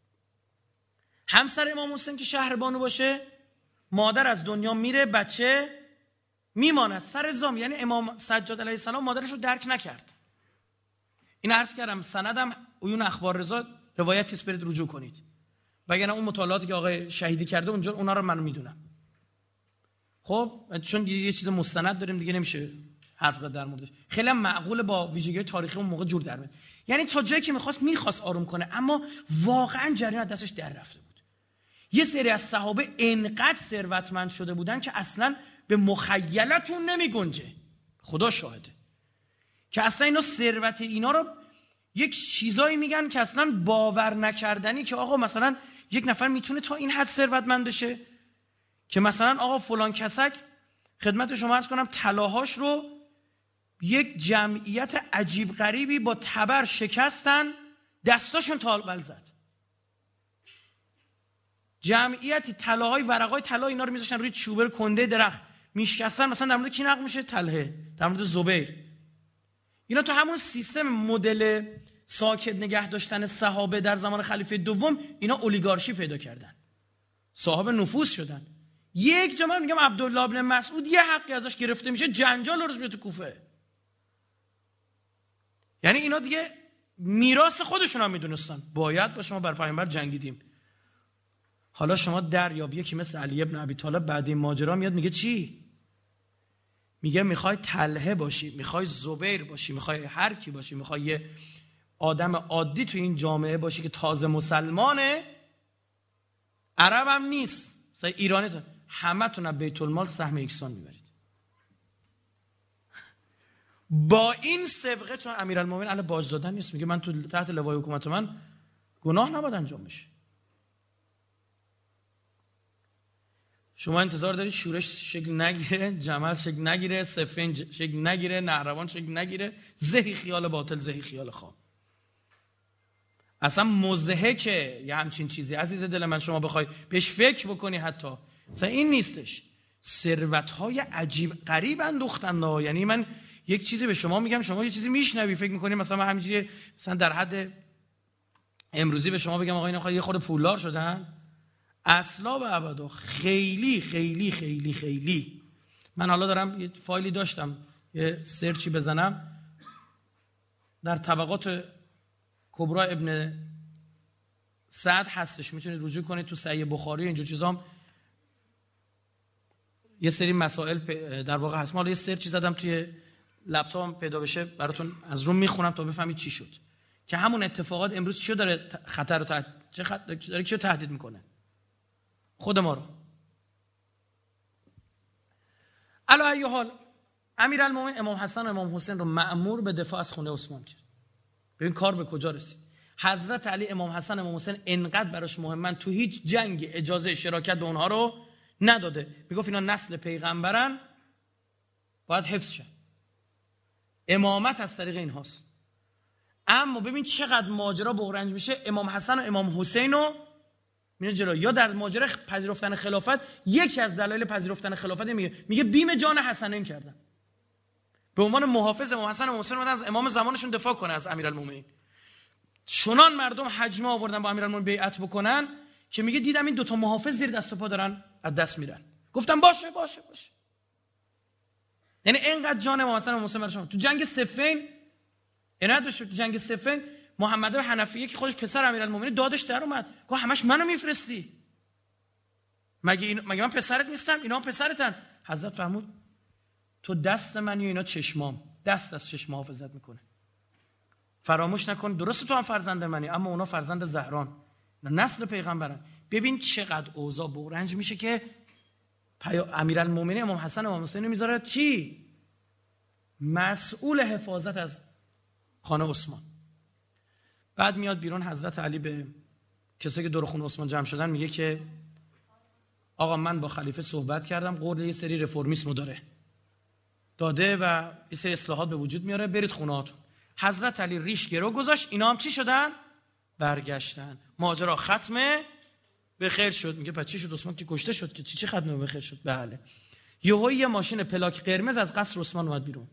همسر امام حسین که شهربانو باشه، مادر از دنیا میره، بچه میماند سر زام. یعنی امام سجاد علیه السلام مادرش رو درک نکرد. این عرض کردم، سندم عیون اخبار رضا روایتی است، برید رجوع کنید. وگرنه اون مطالعاتی که آقای شهیدی کرده اونجا اونا رو من میدونم. خب چون یه چیز مستند داریم دیگه نمیشه حرف زد در موردش. خیلی هم معقول با ویژگی تاریخی اون موقع جور در میاد. یعنی تا جایی که میخواست میخواست آروم کنه، اما واقعا جریان از دستش در رفته بود. یه سری از صحابه انقدر ثروتمند شده بودن که اصلا به مخیلتون نمیگنجه. خدا شاهده که اصلا اینا ثروت اینا رو یک چیزایی میگن که اصلا باور نکردنی، که آقا مثلا یک نفر میتونه تا این حد ثروتمند بشه که مثلا آقا فلان کسک، خدمت شما عرض کنم، طلاهاش رو یک جمعیت عجیب غریبی با تبر شکستن، دستاشون تالبل زد. جمعیتی طلاهای ورقای طلا اینا رو میذاشتن روی چوبه کنده درخت میشکستن. مثلا در مورد کی نقل میشه؟ طلحه، در مورد زبیر. اینا تو همون سیستم مدل ساکت نگه داشتن صحابه در زمان خلیفه دوم، اینا اولیگارشی پیدا کردن، صاحب نفوذ شدن. یک جا من میگم عبدالله ابن مسعود یه حقی ازش گرفته میشه، جنجال رو میاد تو کوفه. یعنی اینا دیگه میراث خودشون هم میدونستن، باید با شما بر پیامبر جنگیدیم. حالا شما دریاب یکی مثل علی ابن ابی طالب بعد این ماجرا میاد میگه چی؟ میگه میخوای طلحه باشی، میخوای زبیر باشی، میخوای هر کی باشی، میخوای یه آدم عادی تو این جامعه باشی که تازه مسلمانه، عرب هم نیست، مثلا ایرانی، تو همه تون از بیت المال سهم یکسان میبرید. با این سابقه، چون امیرالمومنین اهل باج دادن نیست، میگه من تو تحت لوای حکومت من گناه نباید انجام بشه. شما انتظار دارید شورش شکل نگیره، جمل شکل نگیره، صفین شکل نگیره، نهروان شکل نگیره، زهی خیال باطل، زهی خیال خواب. اصلا مضحکه یه همچین چیزی عزیز دل من شما بخوای بهش فکر بکنی. حتی اصلا این نیستش، ثروت‌های عجیب غریب اندوختن. یعنی من یک چیزی به شما میگم، شما یه چیزی میشنوی فکر میکنی مثلا من همینجوری مثلا در حد امروزی به شما بگم آقا اینا یه خورده پولدار شدن، اصلا و ابدا. خیلی خیلی خیلی خیلی. من حالا دارم یه فایلی داشتم یه سرچی بزنم در طبقات کبرا ابن سعد هستش، میتونید رجوع کنید تو صحیح بخاری اینجور چیزام یه سری مسائل در واقع هست. ما یه سرچی زدم توی لپتاپم پیدا بشه براتون از روم میخونم تا بفهمید چی شد، که همون اتفاقات امروز چی داره خطر رو تحت... چه خط... داره کیو تهدید میکنه؟ خود ما رو. علی ای حال امیرالمومنین امام حسن و امام حسین رو مأمور به دفاع از خونه عثمان کرد. ببین کار به کجا رسید. حضرت علی امام حسن امام حسین انقدر براش مهمن، تو هیچ جنگ اجازه شراکت به اونها رو نداده. میگفت اینا نسل پیغمبرن، باید حفظ شن، امامت از طریق اینهاست. اما ببین چقدر ماجرا بغرنج میشه. امام حسن و امام حسین رو میره جلو. یا در ماجرا پذیرفتن خلافت، یکی از دلایل پذیرفتن خلافت میگه میگه بیم جان حسنین کردن، به عنوان محافظ امام حسن و امام حسین اومدن از امام زمانشون دفاع کنه از امیرالمومنین. چنان مردم حجمه آوردن با امیرالمومنین بیعت بکنن که میگه دیدم این دوتا محافظ زیر دست و پا دارن از دست میرن، گفتم باشه باشه باشه. یعنی اینقدر جان امام حسن و امام حسین براشون. تو جنگ صفین عنایت داشت. تو جنگ صفین محمد بن حنفیه که خودش پسر امیرالمومنین دادش در اومد، گفت همش منو میفرستی، مگه این مگه من پسرت نیستم؟ اینا هم پسرتن. حضرت فرمود تو دست منی و اینا چشمام، دست از چشم حافظت میکنه. فراموش نکن درست تو هم فرزند منی، اما اونا فرزند زهران، نسل پیغمبرن. ببین چقدر اوضاع بغرنج میشه که امیرالمومنین امام حسن و امام حسین میذاره چی؟ مسئول حفاظت از خانه عثمان. بعد میاد بیرون حضرت علی به کسایی که دور خونه عثمان جمع شدن میگه که آقا من با خلیفه صحبت کردم، قول یه سری رفرمیسم داره داده و یه سری اصلاحات به وجود میاره، برید خونه هاتون. حضرت علی ریش گرو گذاشت، اینا هم چی شدن؟ برگشتن. ماجرا ختمه به خیر شد. میگه پس چی شد؟ عثمان که کشته شد که چی چی ختمه به خیر شد؟ بله. یهو یه ماشین پلاک قرمز از قصر عثمان اومد بیرون.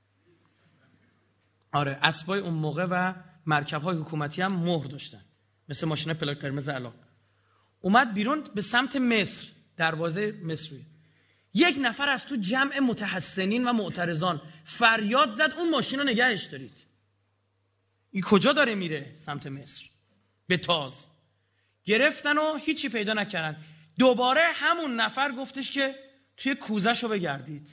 آره اسبای اون موقع و مرکب‌های حکومتی هم مهر داشتن مثل ماشین پلاک قرمز الان. اومد بیرون به سمت مصر، دروازه مصری. یک نفر از تو جمع متحسنین و معترضان فریاد زد اون ماشین رو نگهش دارید. این کجا داره میره؟ سمت مصر. به تاز گرفتن و هیچی پیدا نکردن. دوباره همون نفر گفتش که توی کوزه‌شو بگردید.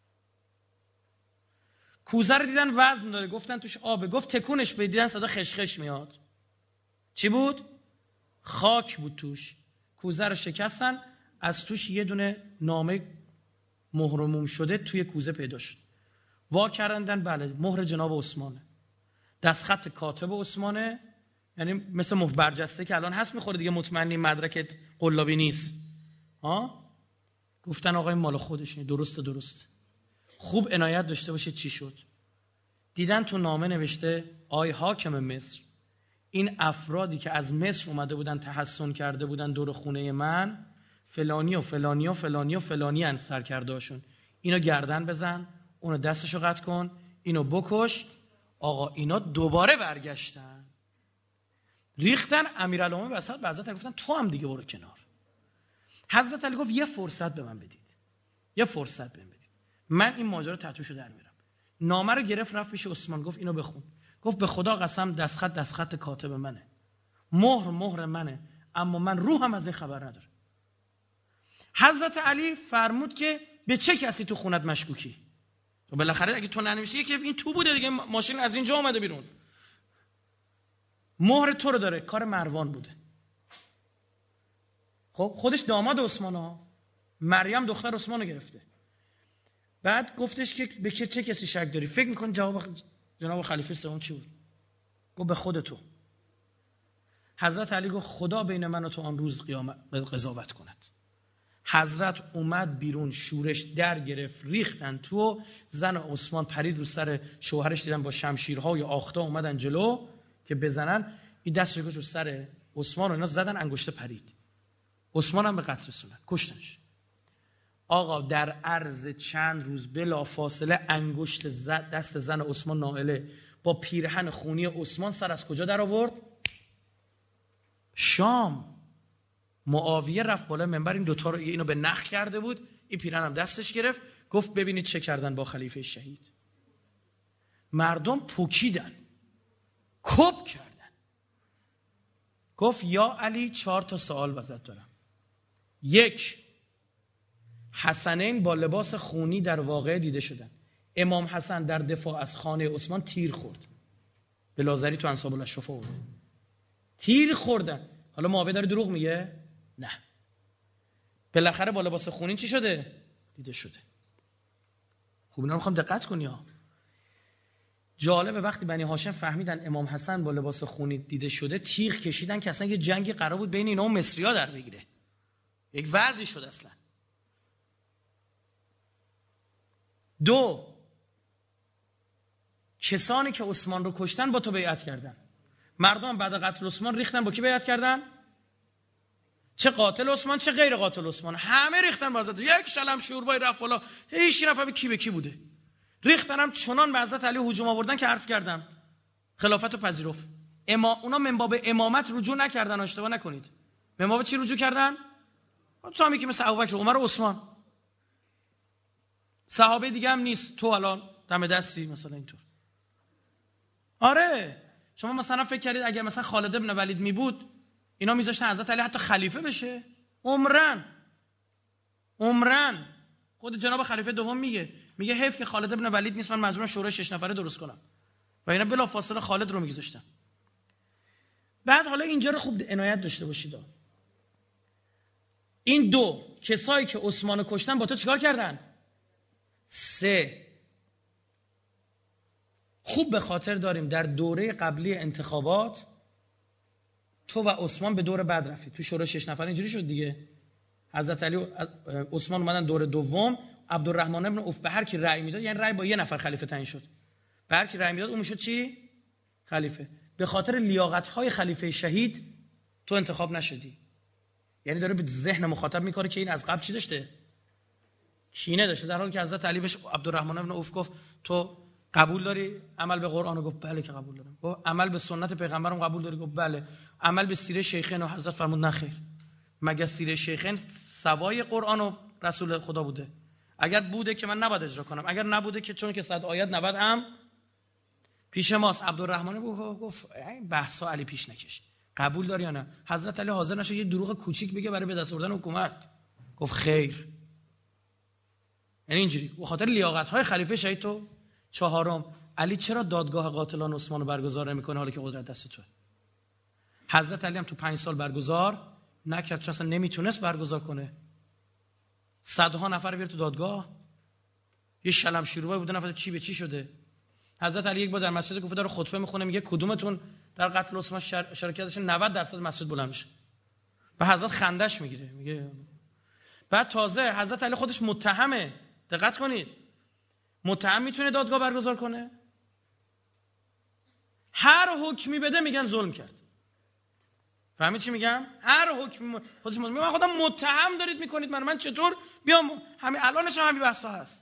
کوزه رو دیدن وزن داره، گفتن توش آبه، گفت تکونش بدید، دیدن صدا خشخش میاد. چی بود؟ خاک بود توش. کوزه رو شکستن، از توش یه دونه نامه مهرموم شده توی کوزه پیدا شد. وا کردن، بله مهر جناب عثمانه، دستخط کاتب عثمانه، یعنی مثل مهر برجسته که الان هست میخوره دیگه، مطمئنی مدرکت قلابی نیست. ها گفتن آقای مال خودشه، درسته درسته. خوب عنایت داشته باشید چی شد. دیدن تو نامه نوشته آی حاکم مصر، این افرادی که از مصر اومده بودن تحصن کرده بودن دور خونه من، فلانی و فلانی و فلانی و فلانی ان سرکردهاشون، اینو گردن بزن، اونو دستشو قطع کن، اینو بکش. آقا اینا دوباره برگشتن ریختن امیرالمومنین وسط. به حضرت علی گفتن تو هم دیگه برو کنار. حضرت علی گفت یه فرصت به من بدید، یه فرصت به من بدید، من این ماجرا تحتوشو در میارم. نامه رو گرفت رفت پیش عثمان، گفت اینو بخون. گفت به خدا قسم دستخط دستخط کاتب منه، مهر مهر منه، اما من روحم از این خبر نداره. حضرت علی فرمود که به چه کسی تو خونت مشکوکی؟ و بالاخره اگه تو ننوشتی که این تو بوده دیگه، ماشین از اینجا اومده بیرون، مهر تو رو داره، کار مروان بوده. خب خودش داماد عثمان ها، مریم دختر عثمان رو گرفته. بعد گفتش که به چه کسی شک داری؟ فکر میکن جواب جناب خلیفه سوم چی بود؟ گفت به خود تو. حضرت علی گفت خدا بین من و تو آن روز قیامت قضاوت کند. حضرت اومد بیرون، شورش در گرفت، ریختن تو. زن عثمان پرید رو سر شوهرش، دیدن با شمشیرها یا آختا اومدن جلو که بزنن، این دستش رو سر عثمان و اینا زدن، انگشته پرید. عثمان هم به قتل رسوندن، کشتنش. آقا در عرض چند روز بلا فاصله انگشت دست زن عثمان نائله با پیرهن خونی عثمان سر از کجا در آورد؟ شام. معاویه رفت بالا منبر، این دوتا رو اینو به نخ کرده بود، این پیرهن هم دستش گرفت، گفت ببینید چه کردن با خلیفه شهید. مردم پوکیدن، کپ کردن. گفت یا علی چهار تا سوال واسط دارم. یک، حسنین با لباس خونی در واقعه دیده شدن. امام حسن در دفاع از خانه عثمان تیر خورد. به لازری تو انساب الاشرف آورده. تیر خوردن. حالا معاویه داره دروغ میگه؟ نه. بالاخره با لباس خونی چی شده؟ دیده شده. خوب اینا رو میخوام دقت کنی ها. جالبه وقتی بنی هاشم فهمیدن امام حسن با لباس خونی دیده شده، تیغ کشیدن که اصلا یه جنگی قرار بود بین اینا و مصری‌ها در بگیره. یک وضعی شد اصلا. دو، کسانی که عثمان رو کشتن با تو بیعت کردن. مردم بعد قتل عثمان ریختن با کی بیعت کردن؟ چه قاتل عثمان چه غیر قاتل عثمان، همه ریختن با حضرت. یک شلم شوربای رفت بالا، هیچ کی نفهمید کی به کی بوده. ریختن هم چنان به حضرت علی هجوم آوردن که عرض کردم خلافت رو پذیرفت. اما اونا من باب امامت رجوع نکردن، اشتباه نکنید. من باب چی رجوع کردن؟ تو همی که مثل ابوبکر، عمر و عثمان. صحابه دیگه هم نیست، تو الان دم دستی مثلا اینطور. آره شما مثلا فکر کردید اگر مثلا خالد ابن ولید می بود اینا میذاشتن حضرت علی حتی خلیفه بشه؟ عمرن عمرن خود جناب خلیفه دوم میگه میگه حیف که خالد ابن ولید نیست، من مجبورم شورای شش نفره درست کنم. و اینا بلا فاصله خالد رو میگذاشتن. بعد حالا اینجا رو خوب عنایت داشته باشید. این دو کسایی که عثمانو کشتن با تو چیکار کردن؟ سه، خوب به خاطر داریم در دوره قبلی انتخابات تو و عثمان به دور بعد رفتید، تو شورای شش نفره اینجوری شد دیگه. حضرت علی و عثمان اومدن دور دوم، عبدالرحمن ابن عوف به هر کی رأی میداد، یعنی رأی با یه نفر خلیفه تعیین شد، به هر کی رأی میداد اون میشد چی؟ خلیفه. به خاطر لیاقت‌های خلیفه شهید تو انتخاب نشدی. یعنی داره به ذهن مخاطب میکاره که این از قبل چی داشته؟ کینه داشته، در حالی که حضرت علی بهش عبدالرحمن ابن عوف گفت تو قبول داری عمل به قرآن؟ گفت بله که قبول دارم. گفت عمل به سنت پیغمبرم قبول داری؟ گفت بله. عمل به سیره شیخین؟ و حضرت فرمود نه خیر. مگر سیره شیخین سوای قرآن و رسول خدا بوده؟ اگر بوده که من نباید اجرا کنم، اگر نبوده که چون که صد آیت نود هم پیش ماست. عبدالرحمن گفت این بحثا علی پیش نکش، قبول داری یا نه؟ حضرت علی حاضر نشه یه دروغ کوچیک بگه برای به دست آوردن حکومت. گفت خیر. یعنی اینجوری به خاطر لیاقت‌های خلیفه شهید تو. چهارم، علی چرا دادگاه قاتلان عثمان رو برگزار نمی‌کنه حالا که قدرت دست توه؟ حضرت علی هم تو پنج سال برگزار نکرد، چون اصلا نمیتونست برگزار کنه. صدها نفر بیار تو دادگاه، یه شلم شروعی بوده، نفر چی به چی شده. حضرت علی یک بار در مسجد کوفه داره خطبه میخونه، میگه کدومتون در قتل عثمان شر... شرکت داشته؟ نود درصد مسجد بلند میشه. و حضرت خندش میگیره، میگه بعد تازه حضرت علی خودش متهمه. دقت کنید، متهم میتونه دادگاه برگزار کنه؟ هر حکمی بده میگن ظلم کرد. فهمید چی میگم؟ هر حکمی خودش میگه من خودم متهم دارید میکنید، من من چطور بیام؟ همین الانش هم همین بحثا هست.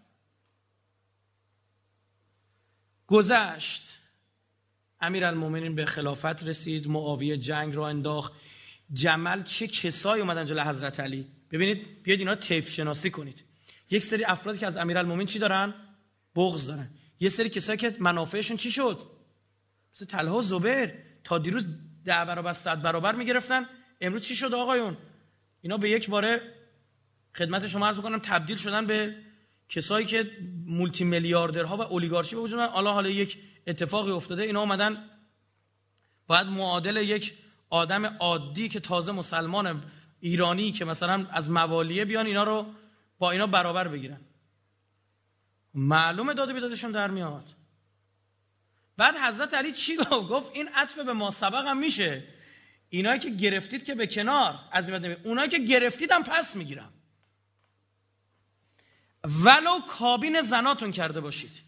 گذشت، امیرالمومنین به خلافت رسید، معاویه جنگ را انداخت، جمل چه کسایی اومدن جلوی حضرت علی. ببینید بیاید اینا طیف شناسی کنید. یک سری افرادی که از امیرالمومنین چی دارن؟ بغض دارن. یه سری کسایی که منافعشون چی شد؟ مثل طلحه و زبیر تا دیروز ده برابر صد برابر میگرفتن، امروز چی شد آقایون؟ اینا به یک باره خدمت شما عرض می‌کنم تبدیل شدن به کسایی که مولتی میلیاردرها و اولیگارشی به وجود اومدن. حالا حالا یک اتفاقی افتاده، اینا اومدن باید معادل یک آدم عادی که تازه مسلمان ایرانی که مثلا از موالیه بیان اینا رو با اینا برابر بگیرن. معلومه داد و بیدادشون در میاد. بعد حضرت علی چی گفت؟ گفت این عطف به ما سبق هم میشه. اینایی که گرفتید که به کنار، از این بعد اونایی که گرفتید هم پس میگیرم، ولو کابین زناتون کرده باشید.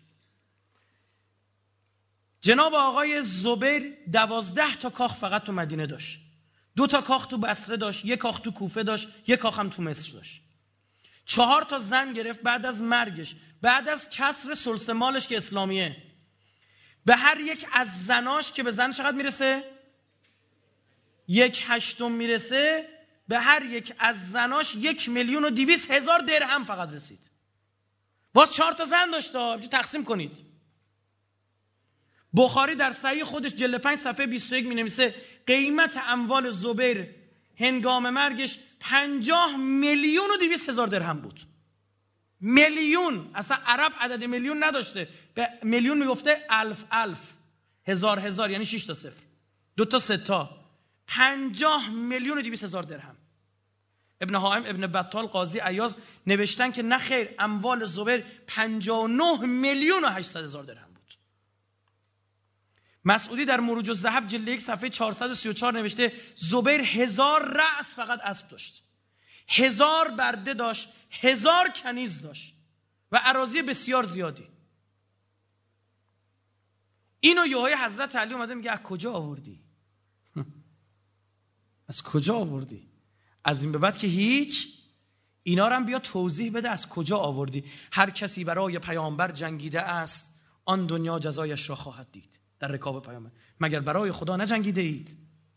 جناب آقای زبیر دوازده تا کاخ فقط تو مدینه داشت، دو تا کاخ تو بصره داشت، یک کاخ تو کوفه داشت، یک کاخ هم تو مصر داشت. چهار تا زن گرفت بعد از مرگش، بعد از کسر ثلث مالش که اسلامیه. به هر یک از زناش که به زن چقدر میرسه؟ یک هشتم میرسه. به هر یک از زناش یک میلیون و دیویس هزار درهم فقط رسید. باز چهار تا زن داشته، تقسیم کنید. بخاری در صحیح خودش جلد پنج صفحه بیست و یک می نویسه قیمت اموال زبیر هنگام مرگش پنجاه میلیون و دویست هزار درهم بود. میلیون، اصلا عرب عدد میلیون نداشته، به میلیون میگفته الف الف، هزار هزار، یعنی شش تا صفر، دو تا سه تا. پنجاه میلیون و دویست هزار درهم. ابن حائم، ابن بطال، قاضی عیاض نوشتن که نه خیر، اموال زبیر پنجاه و نه میلیون و هشتصد هزار درهم بود. مسعودی در مروج الذهب جلد یک صفحه چهارصد و سی و چهار نوشته زبیر هزار رأس فقط اسب داشت، هزار برده داشت، هزار کنیز داشت و اراضی بسیار زیادی. اینو یهوی حضرت علی اومده میگه از کجا آوردی؟ از کجا آوردی؟ از این به بعد که هیچ، اینا رو هم بیا توضیح بده از کجا آوردی. هر کسی برای پیامبر جنگیده است آن دنیا جزایش را خواهد دید. در رکاب پیامبر مگر برای خدا نجنگیده اید؟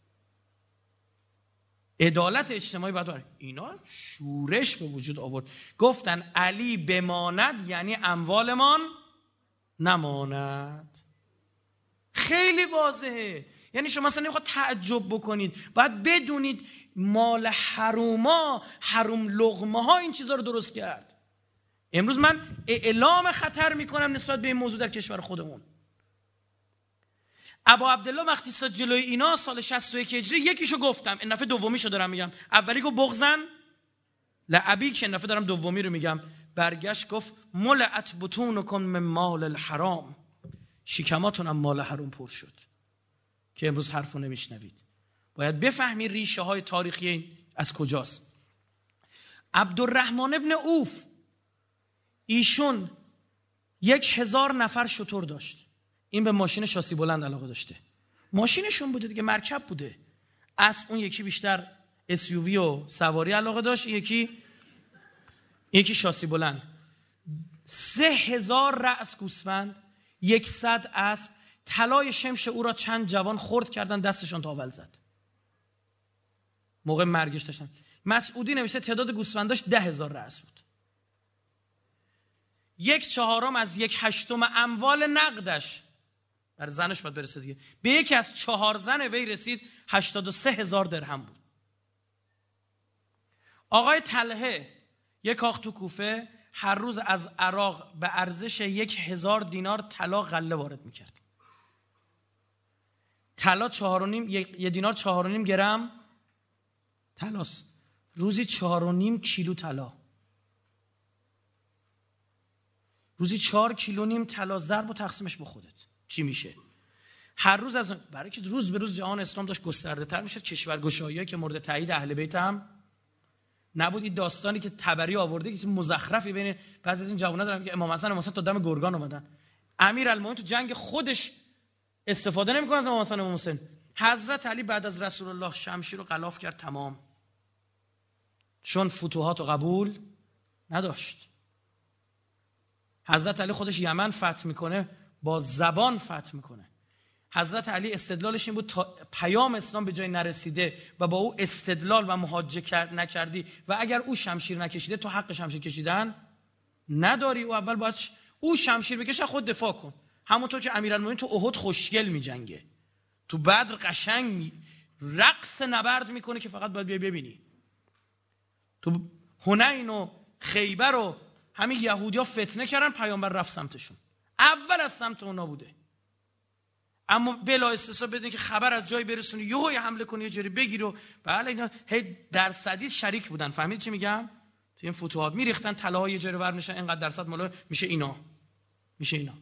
عدالت اجتماعی باید داره. اینا شورش به وجود آورد. گفتن علی بماند یعنی اموالمان نماند. خیلی واضحه. یعنی شما اصلا نمیخواد تعجب بکنید، باید بدونید مال حروما، حروم لقمه ها این چیزا رو درست کرد. امروز من اعلام خطر میکنم نسبت به این موضوع در کشور خودمون. ابا عبدالله وقتی ساد جلوی اینا سال شصت و یک هجری، یکیشو گفتم، این دفعه دومیشو دارم میگم. اولی گفت بغضن لعبی، که این دفعه دارم دومی رو میگم. برگشت گفت ملعت بطونکم من مال الحرام، شکماتون هم مال حرام پر شد. که امروز حرفو نمیشنوید. باید بفهمی ریشه های تاریخی این از کجاست. عبدالرحمن ابن عوف، ایشون یک هزار نفر شتر داشت. این به ماشین شاسی بلند علاقه داشته. ماشینشون بوده دیگه، مرکب بوده. از اون یکی بیشتر اس یو وی و سواری علاقه داشت، یکی یکی شاسی بلند. سه هزار رأس گوسفند، یکصد اسب، طلای شمش او را چند جوان خرد کردن، دستشان تاول زد. موقع مرگش داشتن. مسعودی نوشته تعداد گوسفنداش ده هزار رأس بود. یک چهارم از یک هشتم اموال نقدش برای زنش باید برسه دیگه. به یکی از چهار زن وی رسید هشتاد و سه هزار درهم بود. آقای طلحه یک کاخ تو کوفه هر روز از عراق به ارزش یک هزار دینار طلا غله وارد میکرد. طلا چهار و نیم، یه دینار چهار و نیم گرم طلاست. روزی چهار و نیم کیلو طلا، روزی چهار کیلو نیم طلا. ضرب و تقسیمش با خودت چی میشه؟ هر روز از برای که روز به روز جهان اسلام داشت گسترده تر میشد، کشورگشایی‌ها که مورد تایید اهل بیت هم نبود. این داستانی که طبری آورده که مزخرفی بین بعضی از این جوونا دارن که امام حسن امام حسین تا دم گرگان اومدن. امیرالمومنین تو جنگ خودش استفاده نمیکنه از امام حسن امام حسین. حضرت علی بعد از رسول الله شمشیر رو غلاف کرد تمام، چون فتوحات رو قبول نداشت. حضرت علی خودش یمن فتح میکنه، با زبان فتح میکنه. حضرت علی استدلالش این بود تا پیام اسلام به جای نرسیده و با او استدلال و محاجه نکردی و اگر او شمشیر نکشیده تو حق شمشیر کشیدن نداری. او اول باید او شمشیر بکشه، خود دفاع کن. همونطور که امیرالمومنین تو احد خوشگل میجنگه، تو بدر قشنگ می... رقص نبرد میکنه که فقط باید بیای ببینی. تو حنین و خیبر و همین یهودیا فتنه کردن، پیامبر رفت سمتشون، اول از سمت اونا بوده. اما بلا استثنا بدون که خبر از جای برسونی یهو حمله کنی یه جوری بگیر و بله اینا هی درصدی شریک بودن. فهمید چی میگم؟ تو این فتوحات میریختن طلاها یه جوری ور میشن، اینقدر درصد مال میشه اینا، میشه اینا.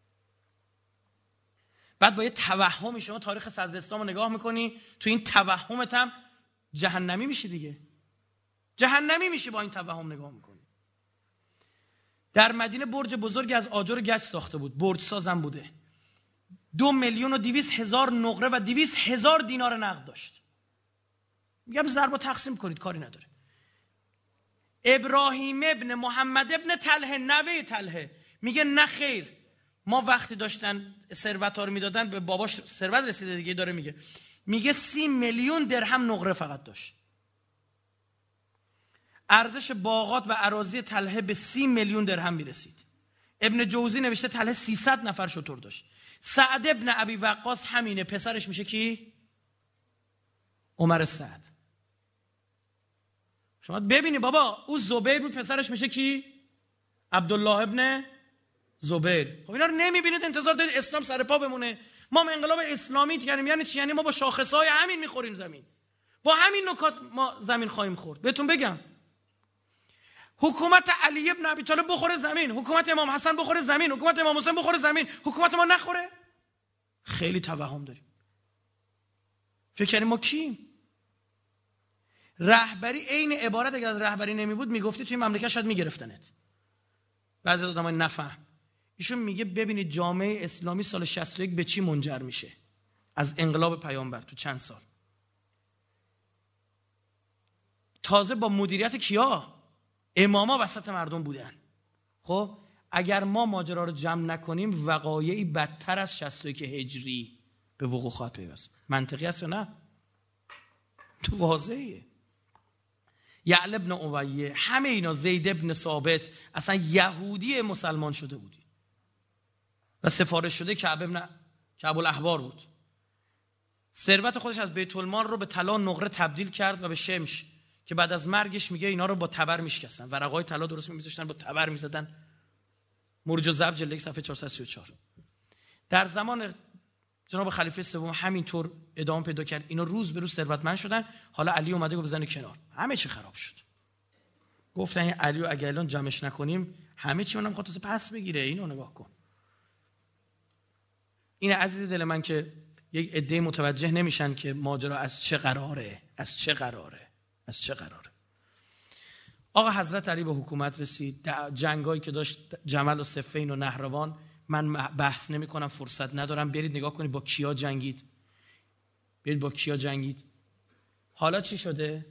بعد با یه توهمی شما تاریخ صدر اسلام رو نگاه میکنی، تو این توهمت هم جهنمی میشی دیگه، جهنمی میشی با این توهم نگاه میکنی. در مدینه برج بزرگی از آجر و گچ ساخته بود، برج سازم بوده. دو میلیون و دویست هزار نقره و دویست هزار دینار نقد داشت. میگم ضرب و تقسیم کنید کاری نداره. ابراهیم ابن محمد ابن طلحه، نوه طلحه، میگه نه خیر، ما وقتی داشتن ثروت ها رو میدادن به باباش ثروت رسیده دیگه، داره میگه میگه سی میلیون درهم نقره فقط داشت. ارزش باغات و اراضی طلحه به سی میلیون درهم میرسید. ابن جوزی نوشته طلحه سیصد نفر شتر داشت. سعد ابن ابی وقاص همینه، پسرش میشه کی؟ عمر سعد. شما ببینی بابا او زبیر بود، پسرش میشه کی؟ عبدالله ابن زبیر. خب اینا رو نمیبینید، انتظار دارید اسلام سر پا بمونه؟ ما انقلاب اسلامی یعنی یعنی چی؟ یعنی ما با شاخصهای همین میخوریم زمین، با همین نکات ما زمین خواهیم خورد. بهتون بگم حکومت علی ابن ابی طالب بخوره زمین، حکومت امام حسن بخوره زمین، حکومت امام حسین بخوره زمین، حکومت ما نخوره؟ خیلی توهم داریم. فکر کنیم ما کیم؟ رهبری عین عبارت اگر از رهبری نمی بود میگفتی توی مملکت شاید میگرفتنت. بعضی آدمای نفهم. ایشون میگه ببینید جامعه اسلامی سال شصت و یک به چی منجر میشه از انقلاب پیامبر تو چند سال. تازه با مدیریت کیا؟ اماما وسط مردم بودن. خب اگر ما ماجرا رو جمع نکنیم وقایعی بدتر از شصت و یک هجری به وقوع خواهد پیوست. منطقی است یا نه؟ تو واضحه. یعل ابن امیه، همه اینا، زید ابن ثابت، اصلا یهودی مسلمان شده بودی و سفارش شده کعب ابن کعب الاحبار بود. ثروت خودش از بیت المال رو به طلا نقره تبدیل کرد و به شمش که بعد از مرگش میگه اینا رو با تبر میشکستن، ورقای طلا درست می‌ذاشتن با تبر می‌زدن. مرج و ضبط جلد یک صفحه چهارصد و سی و چهار. در زمان جناب خلیفه سوم همینطور ادامه پیدا کرد. اینا روز به روز ثروتمند شدن. حالا علی اومده گفت بزنه کنار، همه چی خراب شد. گفتن این علی رو اگه الان جمعش نکنیم همه چی اونم خاطر پس بگیره. اینو نگاه کن. این عزیز دل من که یک عده متوجه نمیشن که ماجرا از چه قراره، از چه قراره، از چه قراره. آقا حضرت علی به حکومت رسید. جنگایی که داشت جمل و صفین و نهروان، من بحث نمی کنم، فرصت ندارم. برید نگاه کنید با کیا جنگید، برید با کیا جنگید. حالا چی شده؟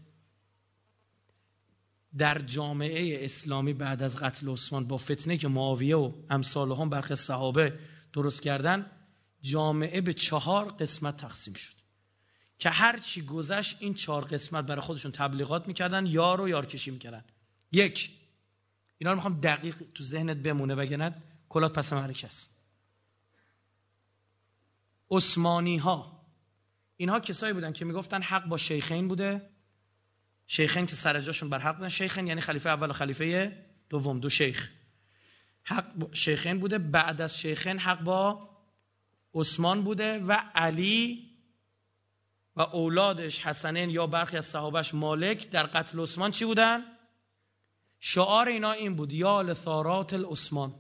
در جامعه اسلامی بعد از قتل عثمان با فتنه که معاویه و امثال هم برخی صحابه درست کردن، جامعه به چهار قسمت تقسیم شد که هر چی گذشت این چهار قسمت برای خودشون تبلیغات میکردن، یار و یارکشی میکردن. یک، اینا رو میخوام دقیق تو ذهنت بمونه وگرنه کلات پس معرکه است. عثمانی ها، اینها کسایی بودن که میگفتن حق با شیخین بوده. شیخین که سر جاشون بر حق بودن، شیخین یعنی خلیفه اول و خلیفه دوم، دو شیخ. حق با شیخین بوده. بعد از شیخین حق با عثمان بوده و علی و اولادش حسنین یا برخی از صحابش مالک در قتل عثمان چی بودن؟ شعار اینا این بود یا لثارات العثمان،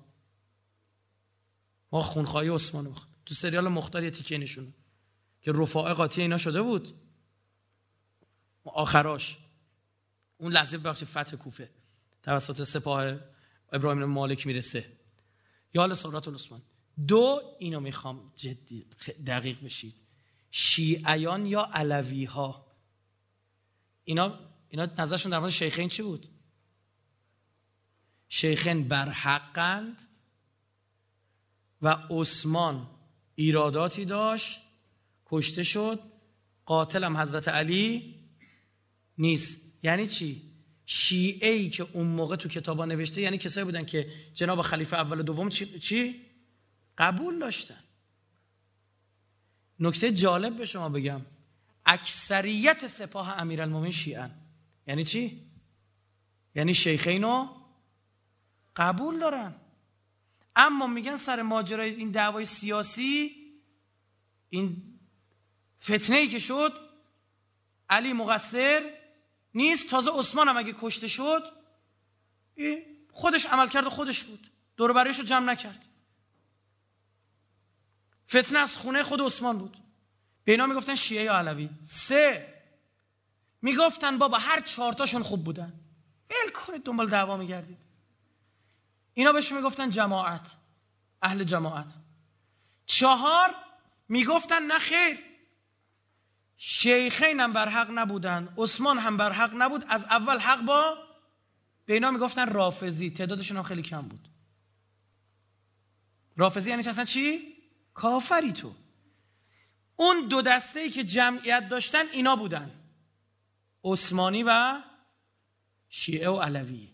ما خونخواهی عثمان رو. تو سریال مختار یه تیکه نشونه که رفاعه قاطی اینا شده بود، آخراش اون لحظه بخش فتح کوفه توسط سپاه ابراهیم مالک میرسه یا لثارات العثمان. دو، اینو میخوام جدی دقیق بشید، شیعیان یا علوی ها، اینا اینا نظرشون در مورد شیخین چی بود؟ شیخین بر حقند و عثمان ایراداتی داشت، کشته شد، قاتلم حضرت علی نیست. یعنی چی؟ شیعه‌ای که اون موقع تو کتابا نوشته یعنی کسایی بودن که جناب خلیفه اول و دوم چی, چی؟ قبول داشتن. نکته جالب به شما بگم، اکثریت سپاه امیرالمومنین شیعه‌ان. یعنی چی؟ یعنی شیخینو قبول دارن، اما میگن سر ماجرای این دعوای سیاسی، این فتنه‌ای که شد، علی مقصر نیست، تازه عثمان هم اگه کشته شد خودش عمل کرد و خودش بود، دور و بریشو جمع نکرد، فتنه از خونه خود عثمان بود. به اینا میگفتن شیعه یا علوی. سه، میگفتن بابا هر چهارتاشون خوب بودن، ول کنید دنبال دعوا میگردید. اینا بهش میگفتن جماعت، اهل جماعت. چهار، میگفتن نه خیر، شیخین هم بر حق نبودن، عثمان هم بر حق نبود، از اول حق با، به اینا میگفتن رافضی. تعدادشون هم خیلی کم بود. رافضی یعنی اصلا چی؟ کافری تو. اون دو دسته‌ای که جمعیت داشتن اینا بودن، عثمانی و شیعه و علوی.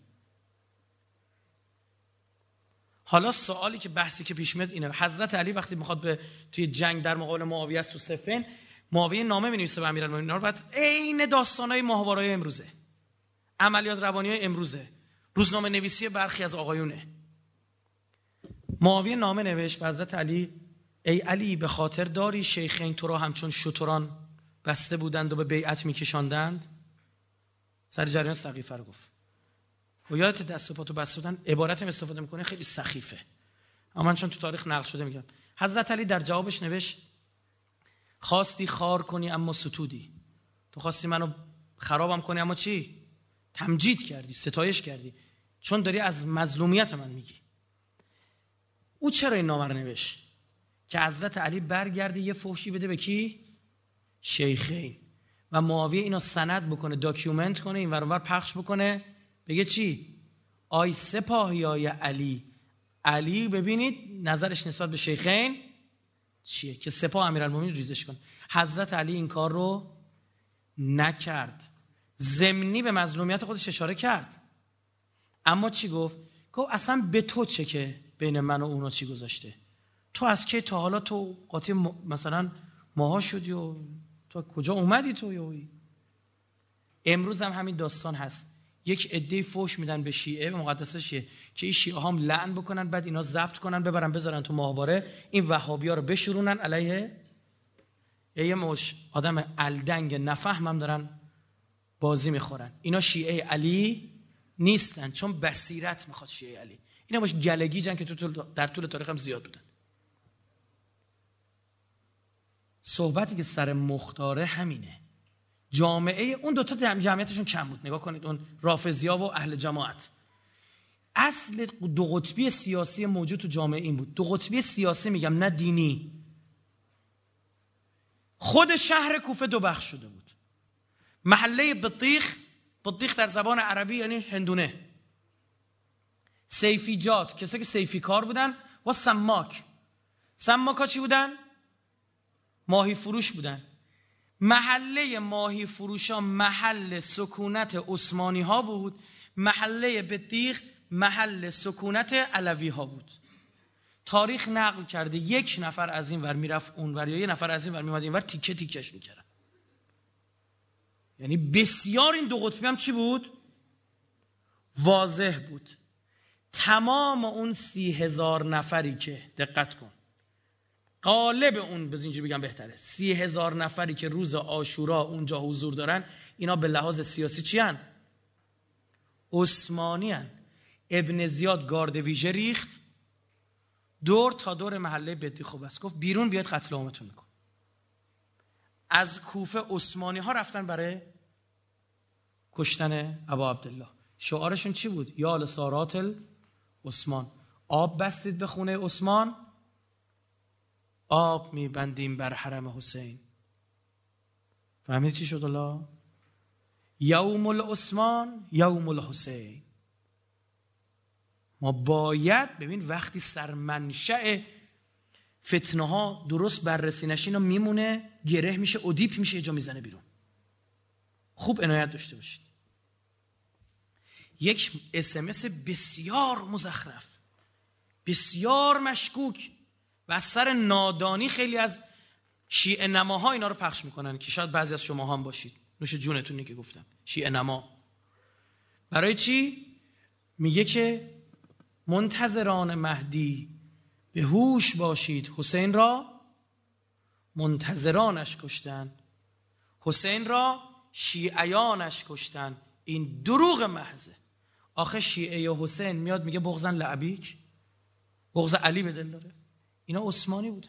حالا سوالی که بحثی که پیش میاد اینه، حضرت علی وقتی میخواد به توی جنگ در مقابل معاویه است تو صفین، معاویه نامه می‌نویسه به امیرالمومنین، اینا رو بعد عین داستانای ماهواره‌های امروزه، عملیات روانی‌های امروزه، روزنامه نویسی برخی از آقایونه. معاویه نامه نوشت به حضرت علی، ای علی به خاطر داری شیخین تو را همچون شتران بسته بودند و به بیعت میکشاندند؟ سر جریان سقیفه رو گفت. و یادت دست و پاتو بسته بودن، عبارتم استفاده میکنه خیلی سخیفه، اما من چون تو تاریخ نقل شده میگم. حضرت علی در جوابش نوشت خواستی خار کنی اما ستودی، تو خواستی منو خرابم کنی اما چی؟ تمجید کردی، ستایش کردی، چون داری از مظلومیت من میگی. او چرا این نامه رو نوشت؟ که حضرت علی برگرده یه فحشی بده به کی؟ شیخین، و معاویه اینو سند بکنه، داکیومنت کنه، این ور اون ور پخش بکنه، بگه چی؟ آی سپاهیای علی، علی ببینید نظرش نسبت به شیخین چیه که سپاه امیرالمومنین ریزش کن. حضرت علی این کار رو نکرد، ضمنی به مظلومیت خودش اشاره کرد، اما چی گفت؟ گفت اصلا به تو چه که بین من و اونا چی گذاشته؟ تو از کی تا حالا تو قاطی م... مثلا ماها شدی و تو کجا اومدی تو یوی؟ امروز هم همین داستان هست، یک عده فوش میدن به شیعه، به مقدسات شیعه، که این شیعه هم لعن بکنن، بعد اینا ضبط کنن ببرن بذارن تو ماهواره، این وهابی‌ها رو بشورونن علیه یه مش آدم الدنگ نفهمم دارن بازی میخورن. اینا شیعه علی نیستن، چون بصیرت میخواد شیعه علی. اینا باش گلگی جن که تو در طول تاریخ هم زیاد بودن. صحبتی که سر مختاره همینه. جامعه اون دوتا جمعیتشون کم بود، نگاه کنید، اون رافضی‌ها و اهل جماعت. اصل دو قطبی سیاسی موجود تو جامعه این بود، دو قطبی سیاسی میگم نه دینی. خود شهر کوفه دو بخش شده بود، محله بطیخ، بطیخ در زبان عربی یعنی هندونه، سیفیجات، کسایی که سیفی کار بودن، و سماک. سماک ها چی بودن؟ ماهی فروش بودن. محله ماهی فروش ها محل سکونت عثمانی ها بود، محله بطیخ محل سکونت علوی ها بود. تاریخ نقل کرده یک نفر از این ور میرفت اون ور یا یک نفر از این ور میومد این ور تیکه تیکش میکردن. یعنی بسیار این دو قطبی هم چی بود؟ واضح بود. تمام اون سی هزار نفری که دقت کن، غالب اون بز اینجوری بگم بهتره، سی هزار نفری که روز عاشورا اونجا حضور دارن، اینا به لحاظ سیاسی چی هن؟ عثمانی هن. ابن زیاد گارد ویژه ریخت دور تا دور محله بدی خوب است، گفت بیرون بیاید قتل عامتون میکن. از کوفه عثمانی ها رفتن برای کشتن ابا عبدالله. شعارشون چی بود؟ یا لسارات عثمان، آب بستید به خونه عثمان، آب میبندیم بر حرم حسین. فهمید چی شد الله؟ یوم العثمان یوم الحسین. ما باید ببین وقتی سرمنشأ فتنه ها درست بررسی نشه اینا میمونه، گره میشه، ادیپ میشه، یه جا میزنه بیرون. خوب عنایت داشته باشید. یک اس ام اس بسیار مزخرف، بسیار مشکوک و از سر نادانی خیلی از شیعه نماها اینا رو پخش میکنن که شاید بعضی از شما هم باشید. نوش جونتونی که گفتم شیعه نما. برای چی؟ میگه که منتظران مهدی به هوش باشید، حسین را منتظرانش کشتن، حسین را شیعیانش کشتن. این دروغ محضه. آخه شیعه یا حسین میاد میگه بغضن لعبیک، بغض علی به دل داره. اینا عثمانی بودن.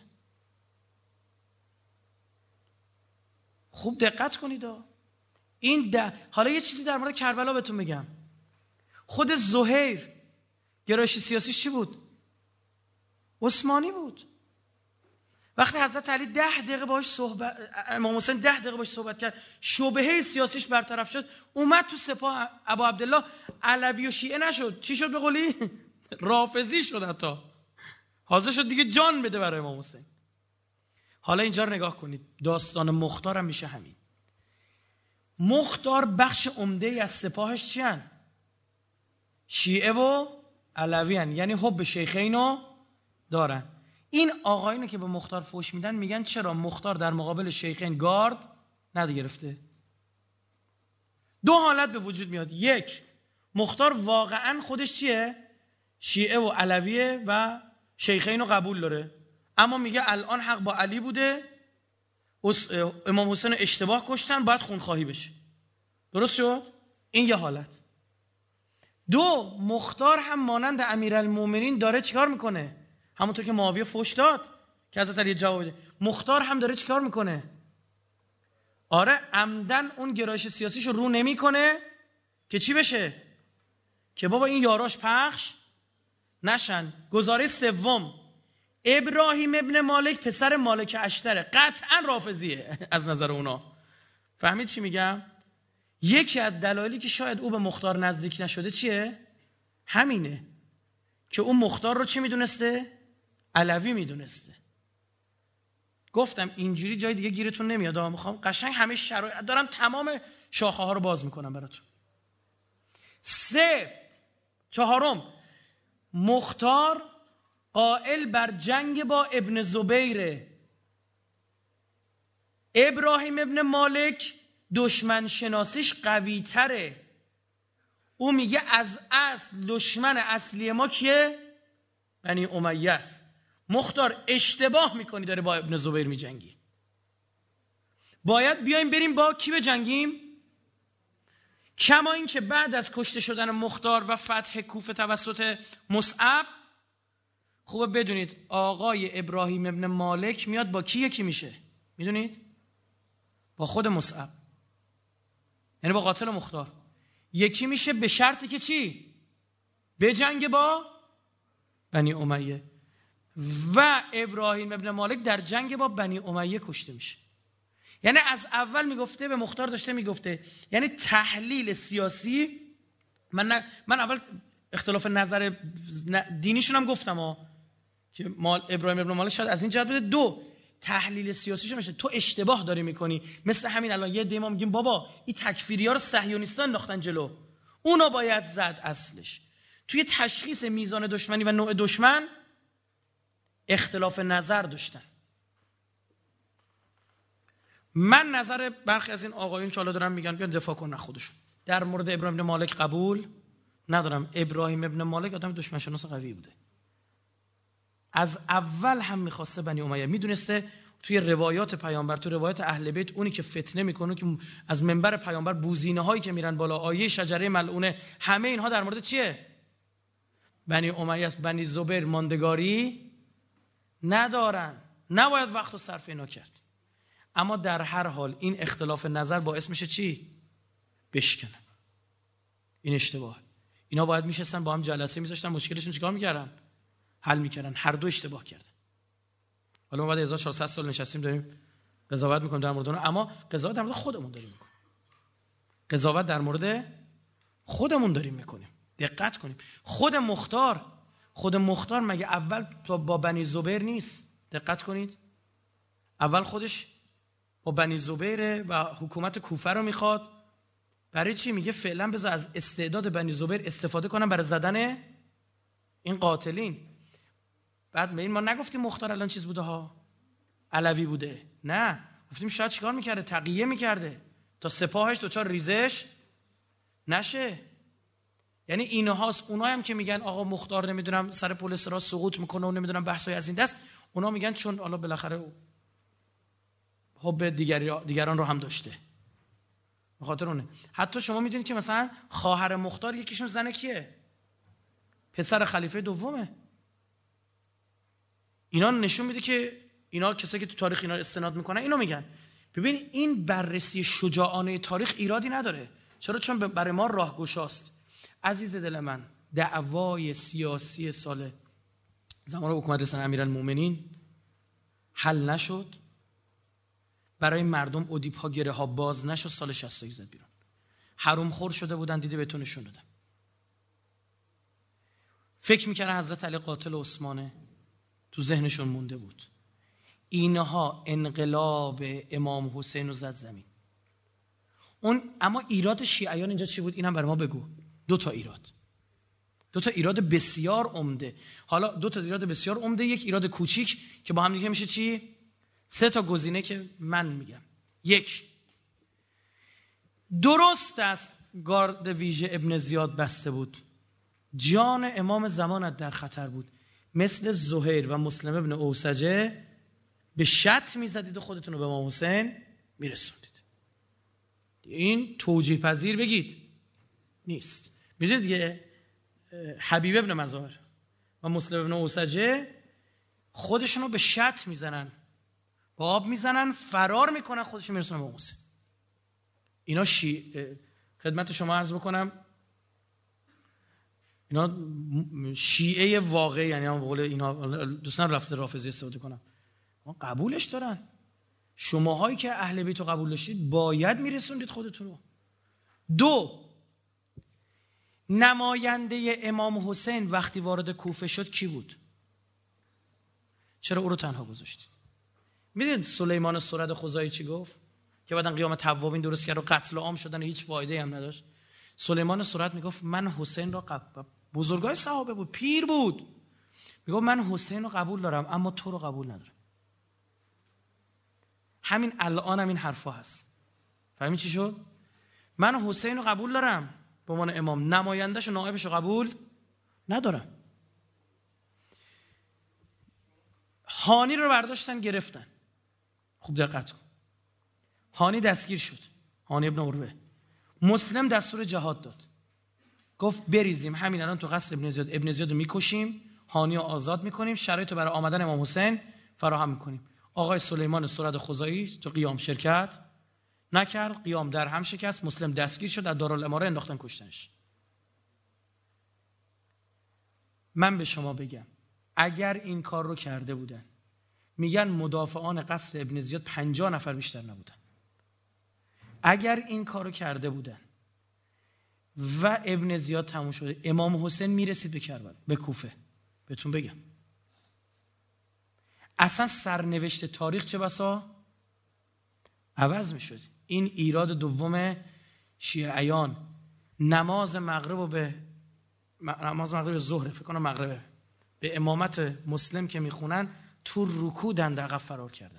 خوب دقت کنید ها. این ده... حالا یه چیزی در مورد کربلا بهتون بگم. خود زهیر گرایش سیاسیش چی بود؟ عثمانی بود. وقتی حضرت علی ده دقیقه باهاش صحبت، امام حسین ده دقیقه باهاش صحبت کرد، شبهه سیاسیش برطرف شد، اومد تو سپاه ابا عبدالله، علوی و شیعه نشد. چی شد به قولی؟ رافضی شد. حتی حاضر شد دیگه جان بده برای امام حسین. حالا اینجا رو نگاه کنید. داستان مختار هم میشه همین. مختار بخش عمده از سپاهش چی هن؟ شیعه و علوی هن. یعنی حب شیخینو دارن. این آقایونو که به مختار فوش میدن میگن چرا مختار در مقابل شیخین گارد نگرفته؟ دو حالت به وجود میاد. یک، مختار واقعا خودش چیه؟ شیعه و علویه و شیخین رو قبول داره، اما میگه الان حق با علی بوده، امام حسین اشتباه کشتن، باید خونخواهی بشه. درست شد؟ این یه حالت. دو، مختار هم مانند امیرالمومنین داره چیکار میکنه؟ همونطور که معاویه فوش داد که حضرت علی جواب بده، مختار هم داره چیکار میکنه؟ آره، عمدن اون گرایش سیاسیشو رو نمیکنه که چی بشه؟ که بابا این یاراش پخش نشن. گزاره سوم، ابراهیم ابن مالک پسر مالک اشتره، قطعا رافضیه از نظر اونا. فهمید چی میگم؟ یکی از دلایلی که شاید او به مختار نزدیک نشده چیه؟ همینه که اون مختار رو چی میدونسته؟ علوی میدونسته. گفتم اینجوری جای دیگه گیرتون نمیاد. میخوام قشنگ همه شرایط دارم، تمام شاخه ها رو باز میکنم براتون. سه، چهارم، مختار قائل بر جنگ با ابن زبیره. ابراهیم ابن مالک دشمن شناسیش قوی تره. او میگه از اصل دشمن اصلی ما کیه؟ بنی امیه است. مختار اشتباه میکنی، داره با ابن زبیر میجنگی. باید بیایم بریم با کی بجنگیم؟ کما این که بعد از کشته شدن مختار و فتح کوفه توسط مصعب، خوبه بدونید آقای ابراهیم ابن مالک میاد با کی یکی میشه؟ میدونید؟ با خود مصعب، یعنی با قاتل مختار یکی میشه، به شرطی که چی؟ به جنگ با بنی امیه. و ابراهیم ابن مالک در جنگ با بنی امیه کشته میشه. یعنی از اول میگفته به مختار، داشته میگفته، یعنی تحلیل سیاسی. من ن... من اول اختلاف نظر دینیشون هم گفتم ها، که مال ابراهیم ابن مالک شاید از این جهت بده. دو، تحلیل سیاسیشون میشه تو اشتباه داری میکنی. مثل همین الان یه دیما میگیم بابا این تکفیری‌ها رو صهیونیست‌ها انداختن جلو، اونا باید زد. اصلش توی تشخیص میزان دشمنی و نوع دشمن اختلاف نظر داشتن. من نظر برخی از این آقایون که حالا دارن میگن بیان دفاع کن خودشون در مورد ابراهیم ابن مالک قبول ندارم. ابراهیم ابن مالک آدم دشمن شناس قوی بوده. از اول هم میخواسته بنی امیه، میدونسته توی روایات پیامبر، توی روایات اهل بیت، اونی که فتنه میکنه که از منبر پیامبر بوزینه هایی که میرن بالا، آیه شجره ملعونه، همه اینها در مورد چیه؟ بنی امیه است. بنی زبیر ماندگاری ندارن، نباید وقت و صرف اینا کرد. اما در هر حال این اختلاف نظر باعث میشه چی؟ بشکنن. این اشتباهه. اینا باید میشستن با هم جلسه میذاشتن، مشکلشون چیکار میکردن؟ حل میکردن. هر دو اشتباه کردن. حالا ما بعد هزار و چهارصد سال نشستیم داریم قضاوت میکنیم در مورد اون، اما قضاوت در مورد خودمون داریم میکنیم. قضاوت در مورد خودمون داریم میکنیم. دقت کنیم. خود مختار، خود مختار مگه اول با بنی زبیر نیست؟ دقت کنید. اول خودش با بنی زبیر و حکومت کوفه رو میخواد. برای چی؟ میگه فعلا بذار از استعداد بنی زبیر استفاده کنم برای زدن این قاتلین. بعد به این ما نگفتیم مختار الان چیز بوده ها، علوی بوده، نه، گفتیم شاید چیکار میکرده؟ تقیه میکرده تا سپاهش دوچار ریزش نشه. یعنی اینهاست. اونایی هم که میگن آقا مختار نمیدونم سر پل صراط سقوط میکنه و نمیدونم بحثای از این دست، اونا میگن چون حالا بالاخره حب دیگری دیگران رو هم داشته، به خاطر اونه. حتی شما میدونید که مثلا خواهر مختار یکیشون زن کیه؟ پسر خلیفه دومه. اینا نشون میده که اینا کسایی که تو تاریخ اینا استناد میکنن اینو میگن. ببین این بررسی شجاعانه تاریخ ایرادی نداره. چرا؟ چون برای ما راهگشاست. عزیز دل من، دعوای سیاسی سال زمان حکومت رسول امیرالمومنین حل نشد، برای مردم ادیب ها گره ها باز نشد، سال شصت و یک زد بیرون. حروم خور شده بودن، دیده بهتون نشون دادم. فکر میکردن حضرت علی قاتل عثمانه، تو ذهنشون مونده بود. اینها انقلاب امام حسین رو زد زمین. اون اما ایراد شیعیان اینجا چی بود؟ اینم برای ما بگو. دو تا ایراد. دو تا ایراد بسیار عمده. حالا دو تا ایراد بسیار عمده، یک ایراد کوچیک که با هم دیگه میشه چی؟ سه تا گزینه که من میگم. یک، درست است گارد ویژه ابن زیاد بسته بود، جان امام زمانت در خطر بود، مثل زهیر و مسلم ابن اوسجه به شط میزدید و خودتون رو به امام حسین میرسوندید. این توجیه پذیر بگید نیست. میدونید دیگه حبیب ابن مظاهر و مسلم ابن اوسجه خودشون رو به شط میزنن، با آب میزنن، فرار میکنن، خودشون میرسونن به امام حسین. اینا شی... خدمت شما عرض بکنم اینا شیعه واقعی، یعنی هم بقول اینا دوستان رفض رافضی استفاده کنم، ما قبولش دارن. شماهایی که اهل بیت رو قبول داشتید باید میرسوندید خودتون رو. دو، نماینده امام حسین وقتی وارد کوفه شد کی بود؟ چرا او رو تنها گذاشتید؟ میدونید سلیمان سرد خزاعی چی گفت؟ که بعدن قیام توابین درست کرد و قتل عام شدن، هیچ فایده هم نداشت. سلیمان سرد میگفت من حسین را قبول، بزرگای صحابه بود، پیر بود، میگفت من حسین رو قبول دارم اما تو رو قبول ندارم. همین الان هم این حرفا هست. فهمی چی شد؟ من حسین رو قبول دارم به عنوان امام، نمایندش و نائبش رو قبول ندارم. هانی رو برداشتن گرفتن. خوب دقت کن. هانی دستگیر شد، هانی ابن عروه. مسلم دستور جهاد داد، گفت بریزیم همین الان تو قصر ابن زیاد، ابن زیاد رو میکشیم، هانی رو آزاد میکنیم، شرایط برای آمدن امام حسین فراهم میکنیم. آقای سلیمان سرد خزاعی تو قیام شرکت نکرد، قیام در هم شکست، مسلم دستگیر شد، در دارالاماره انداختن کشتنش. من به شما بگم اگر این کار رو کرده بودن، میگن مدافعان قصر ابن زیاد پنجاه نفر بیشتر نبودن. اگر این کار رو کرده بودن و ابن زیاد تموم شده، امام حسین میرسید به کربلا، به کوفه. بهتون بگم اصلا سرنوشت تاریخ چه بسا عوض میشد. این ایراد دوم شیعیان، نماز مغرب و به نماز مغرب ظهر، فکر کنم مغربه، به امامت مسلم که میخونن تو رکوع دنده عقب فرار کردن.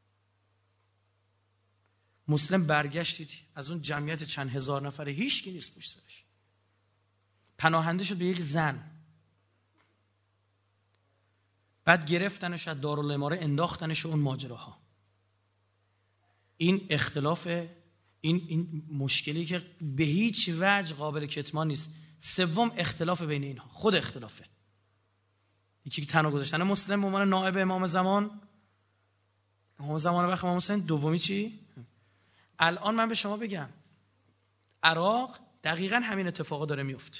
مسلم برگشتید از اون جمعیت چند هزار نفره هیچ کی نیست پشت سرش. پناهنده شد به یک زن. بعد گرفتنش از دارالاماره انداختنش اون ماجراها. این اختلاف، این این مشکلی که به هیچ وجه قابل کتمان نیست. سوم اختلاف بین اینها، خود اختلافه. یکی تنها گذاشتن مسلم به عنوان نائب امام زمان، امام زمان وقت امام حسین. دومی چی؟ الان من به شما بگم عراق دقیقاً همین اتفاقا داره میفته.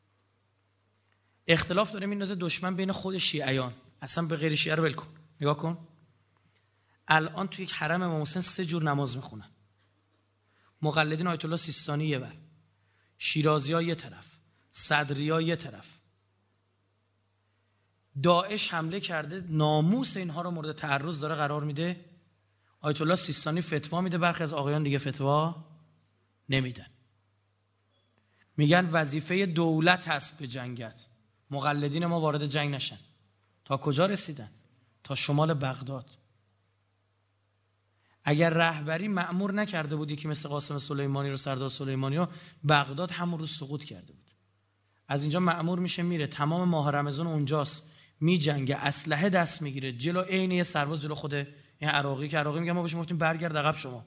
اختلاف داره میندازه دشمن بین خود شیعیان، اصلا به غیر شیعه رو ول کن. نگاه کن الان تو یک حرم امام حسین سه جور نماز میخونن. مقلدین آیت الله سیستانی یه ور، شیرازی‌ها یه طرف، صدری‌ها یه طرف. داعش حمله کرده، ناموس اینها رو مورد تعرض داره قرار میده. آیت الله سیستانی فتوا میده، برخی از آقایان دیگه فتوا نمیدن. میگن وظیفه دولت هست به جنگت، مقلدین ما وارد جنگ نشن. تا کجا رسیدن؟ تا شمال بغداد. اگر رهبری مأمور نکرده بودی که مثل قاسم سلیمانی رو، سردار سلیمانی رو، بغداد همون روز سقوط کرده بود. از اینجا مأمور میشه میره تمام ماه رمضان اونجاست، میجنگه، اسلحه دست میگیره، جلو عین یه سرباز جلو خود این عراقی که عراقی میگه ما بهش گفتیم برگرد عقب، شما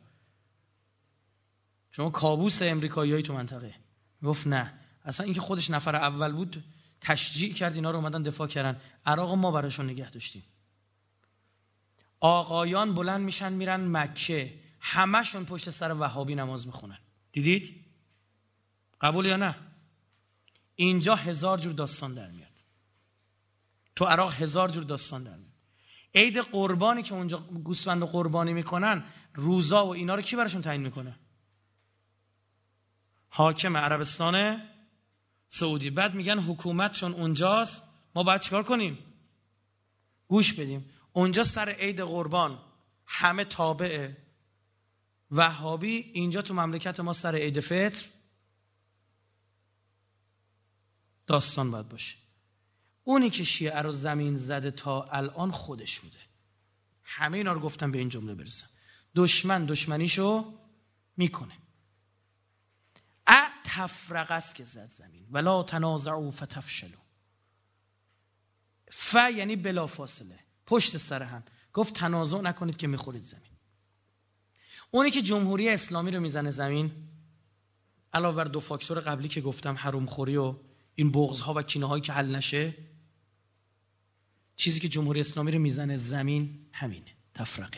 شما کابوس امریکاییایی تو منطقه. گفت نه، اصلا اینکه خودش نفر اول بود تشجیع کرد، اینا رو اومدن دفاع کردن. عراق ما براشون نگه داشتیم. آقایان بلند میشن میرن مکه، همشون پشت سر وهابی نماز میخونن. دیدید؟ قبول یا نه؟ اینجا هزار جور داستان در میاد. تو عراق هزار جور داستان در میاد. عید قربانی که اونجا گوسفند قربانی میکنن، روزا و اینا رو کی براشون تعیین میکنه؟ حاکم عربستان سعودی. بعد میگن حکومتشون اونجاست، ما باید چیکار کنیم؟ گوش بدیم. اونجا سر عید قربان همه تابع وهابی، اینجا تو مملکت ما سر عید فطر داستان باید باشه. اونی که شیعه رو زمین زده تا الان خودش بوده. همه اینا رو گفتم به این جمله برسم. دشمن دشمنیشو میکنه. ا تفرق است که زد زمین ولا تنازعوا فتفشلوا. ف یعنی بلا فاصله، پشت سر هم. گفت تنازع نکنید که میخورید زمین. اونی که جمهوری اسلامی رو میزنه زمین، علاوه بر دو فاکتور قبلی که گفتم، حروم خوری و این بغض‌ها و کینه‌هایی که حل نشه، چیزی که جمهوری اسلامی رو میزنه زمین همینه، تفرقه.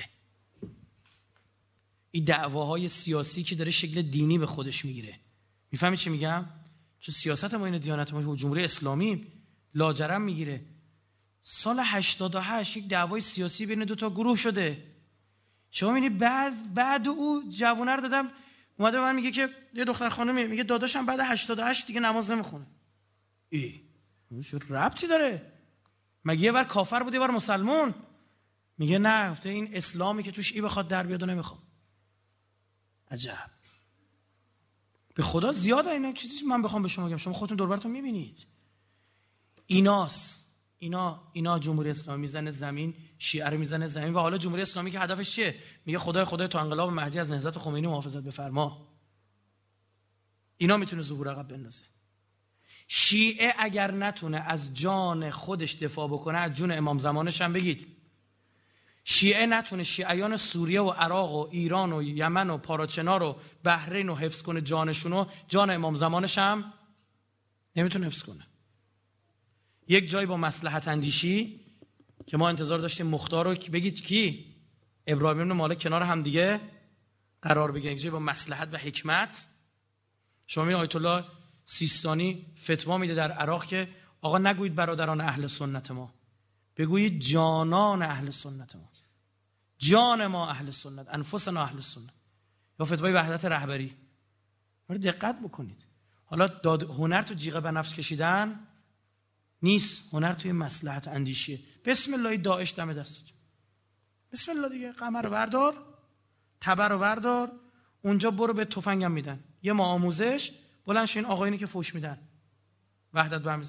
این دعواهای سیاسی که داره شکل دینی به خودش میگیره. میفهمی چی میگم؟ چون سیاست ما اینه، دیانت ما جمهوری اسلامی لاجرم میگیره. سال هشتاد و هشت یک دعوای سیاسی بین دو تا گروه شده. شما میبینی بعد بعد او جوونه رو دادم اومده من میگه که یه دختر خانمی میگه داداشم بعد هشتاد و هشت دیگه نماز نمیخونه. ای چه ربطی داره؟ مگه یه بار کافر بود یه بار مسلمان؟ میگه نه، گفته این اسلامی که توش ای بخواد در بیاد و نمیخوام. عجب. به خدا زیاد اینا چیزی من بخوام به شما بگم، شما خودتون دور براتون میبینید. ایناست اینا اینا جمهوری اسلامی میزنه زمین، شیعه رو میزنه زمین. و حالا جمهوری اسلامی که هدفش چیه؟ میگه خدای خدای تا انقلاب مهدی از نهضت خمینی محافظت بفرما. اینا میتونه ظهور عقب بندازه. شیعه اگر نتونه از جان خودش دفاع بکنه، از جون امام زمانش هم بگید. شیعه نتونه شیعیان سوریه و عراق و ایران و یمن و پاراچنار و بحرین رو حفظ کنه، جانشونو، جان امام زمانش هم نمیتونه حفظ کنه. یک جایی با مصلحت اندیشی که ما انتظار داشتیم مختار رو بگید کی؟ ابراهیم بن مالک کنار هم دیگه قرار بگیرن. یک جایی با مصلحت و حکمت. شما میبینید آیت الله سیستانی فتوا میده در عراق که آقا نگویید برادران اهل سنت ما، بگویید جانان اهل سنت ما، جان ما اهل سنت، انفسنا اهل سنت. یا فتوای وحدت رهبری. رو دقت بکنید. حالا داد هنر تو جیغ به نفس کشیدن نیست، هنر توی مصلحت اندیشیه. بسم الله داعش دم دستت، بسم الله دیگه، قمر رو وردار، تبر رو وردار، اونجا برو به تفنگم میدن، یه ما آموزش، بلند شین آقایونی که فوش میدن وحدت برمیزن.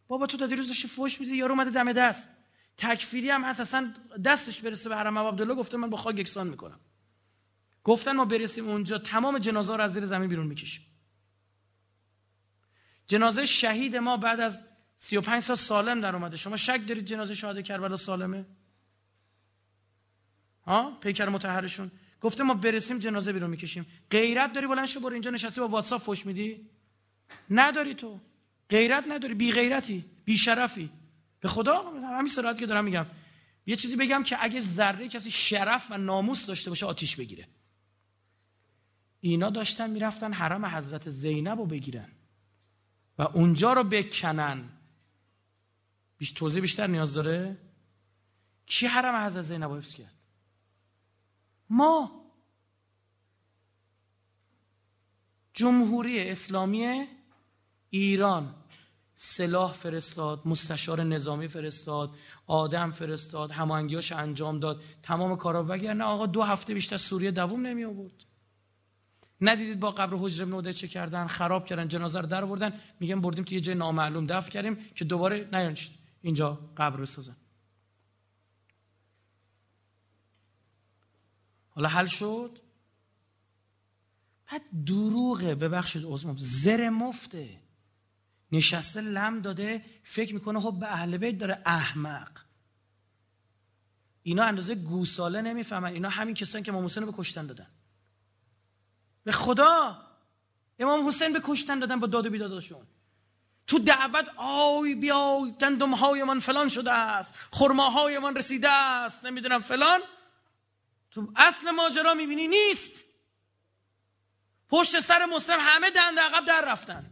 بابا تو تا دیروز داشتی فوش میدی، یارو اومده دم دست. تکفیری هم هست اصلا دستش برسه به حرم عبدالله گفته من با خاک یکسان میکنم. گفتن ما برسیم اونجا تمام جنازه رو از زیر زمین بیرون میکشیم. جنازه شهید ما بعد از سی و پنج سال سالم در اومده. شما شک دارید جنازه شهدای کربلا سالمه؟ ها پیکر مطهرشون گفته ما برسیم جنازه بیرون میکشیم. غیرت داری بلند شو برو اینجا نشستی با واتساپ فوش میدی؟ نداری تو. غیرت نداری، بی غیرتی، بی شرفی. به خدا همین صراحتی که دارم میگم. یه چیزی بگم که اگه ذره کسی شرف و ناموس داشته باشه آتیش بگیره. اینا داشتن میرفتن حرم حضرت زینب رو بگیرن و اونجا رو بکنن. بیش توضیح بیشتر نیاز داره؟ کی حرم حضرت زینب رو حفظ کرد؟ ما. جمهوری اسلامی ایران سلاح فرستاد، مستشار نظامی فرستاد، آدم فرستاد، هماهنگیاش انجام داد، تمام کارا، وگرنه آقا دو هفته بیشتر سوریه دووم نمی آورد. ندیدید با قبر حجر ابن عدی چه کردن؟ خراب کردن، جنازه رو در آوردن، میگن بردیم تو یه جای نامعلوم دفن کردیم که دوباره نیان اینجا قبر بسازن. حالا حل شد. بعد دروغه، ببخشید عذرم، زر مفته، نشسته لم داده فکر میکنه خب به اهل بیت داره. احمق. اینا اندازه گوساله نمیفهمن. اینا همین کسانی که امام حسین رو به کشتن دادن. به خدا امام حسین به کشتن دادن با داد و بیدادشون. تو دعوت آی بیای گندم های من فلان شده است، خرماهای من رسیده است، نمیدونم فلان. تو اصل ماجرا میبینی نیست. پشت سر مسلم همه دنده عقب در رفتن.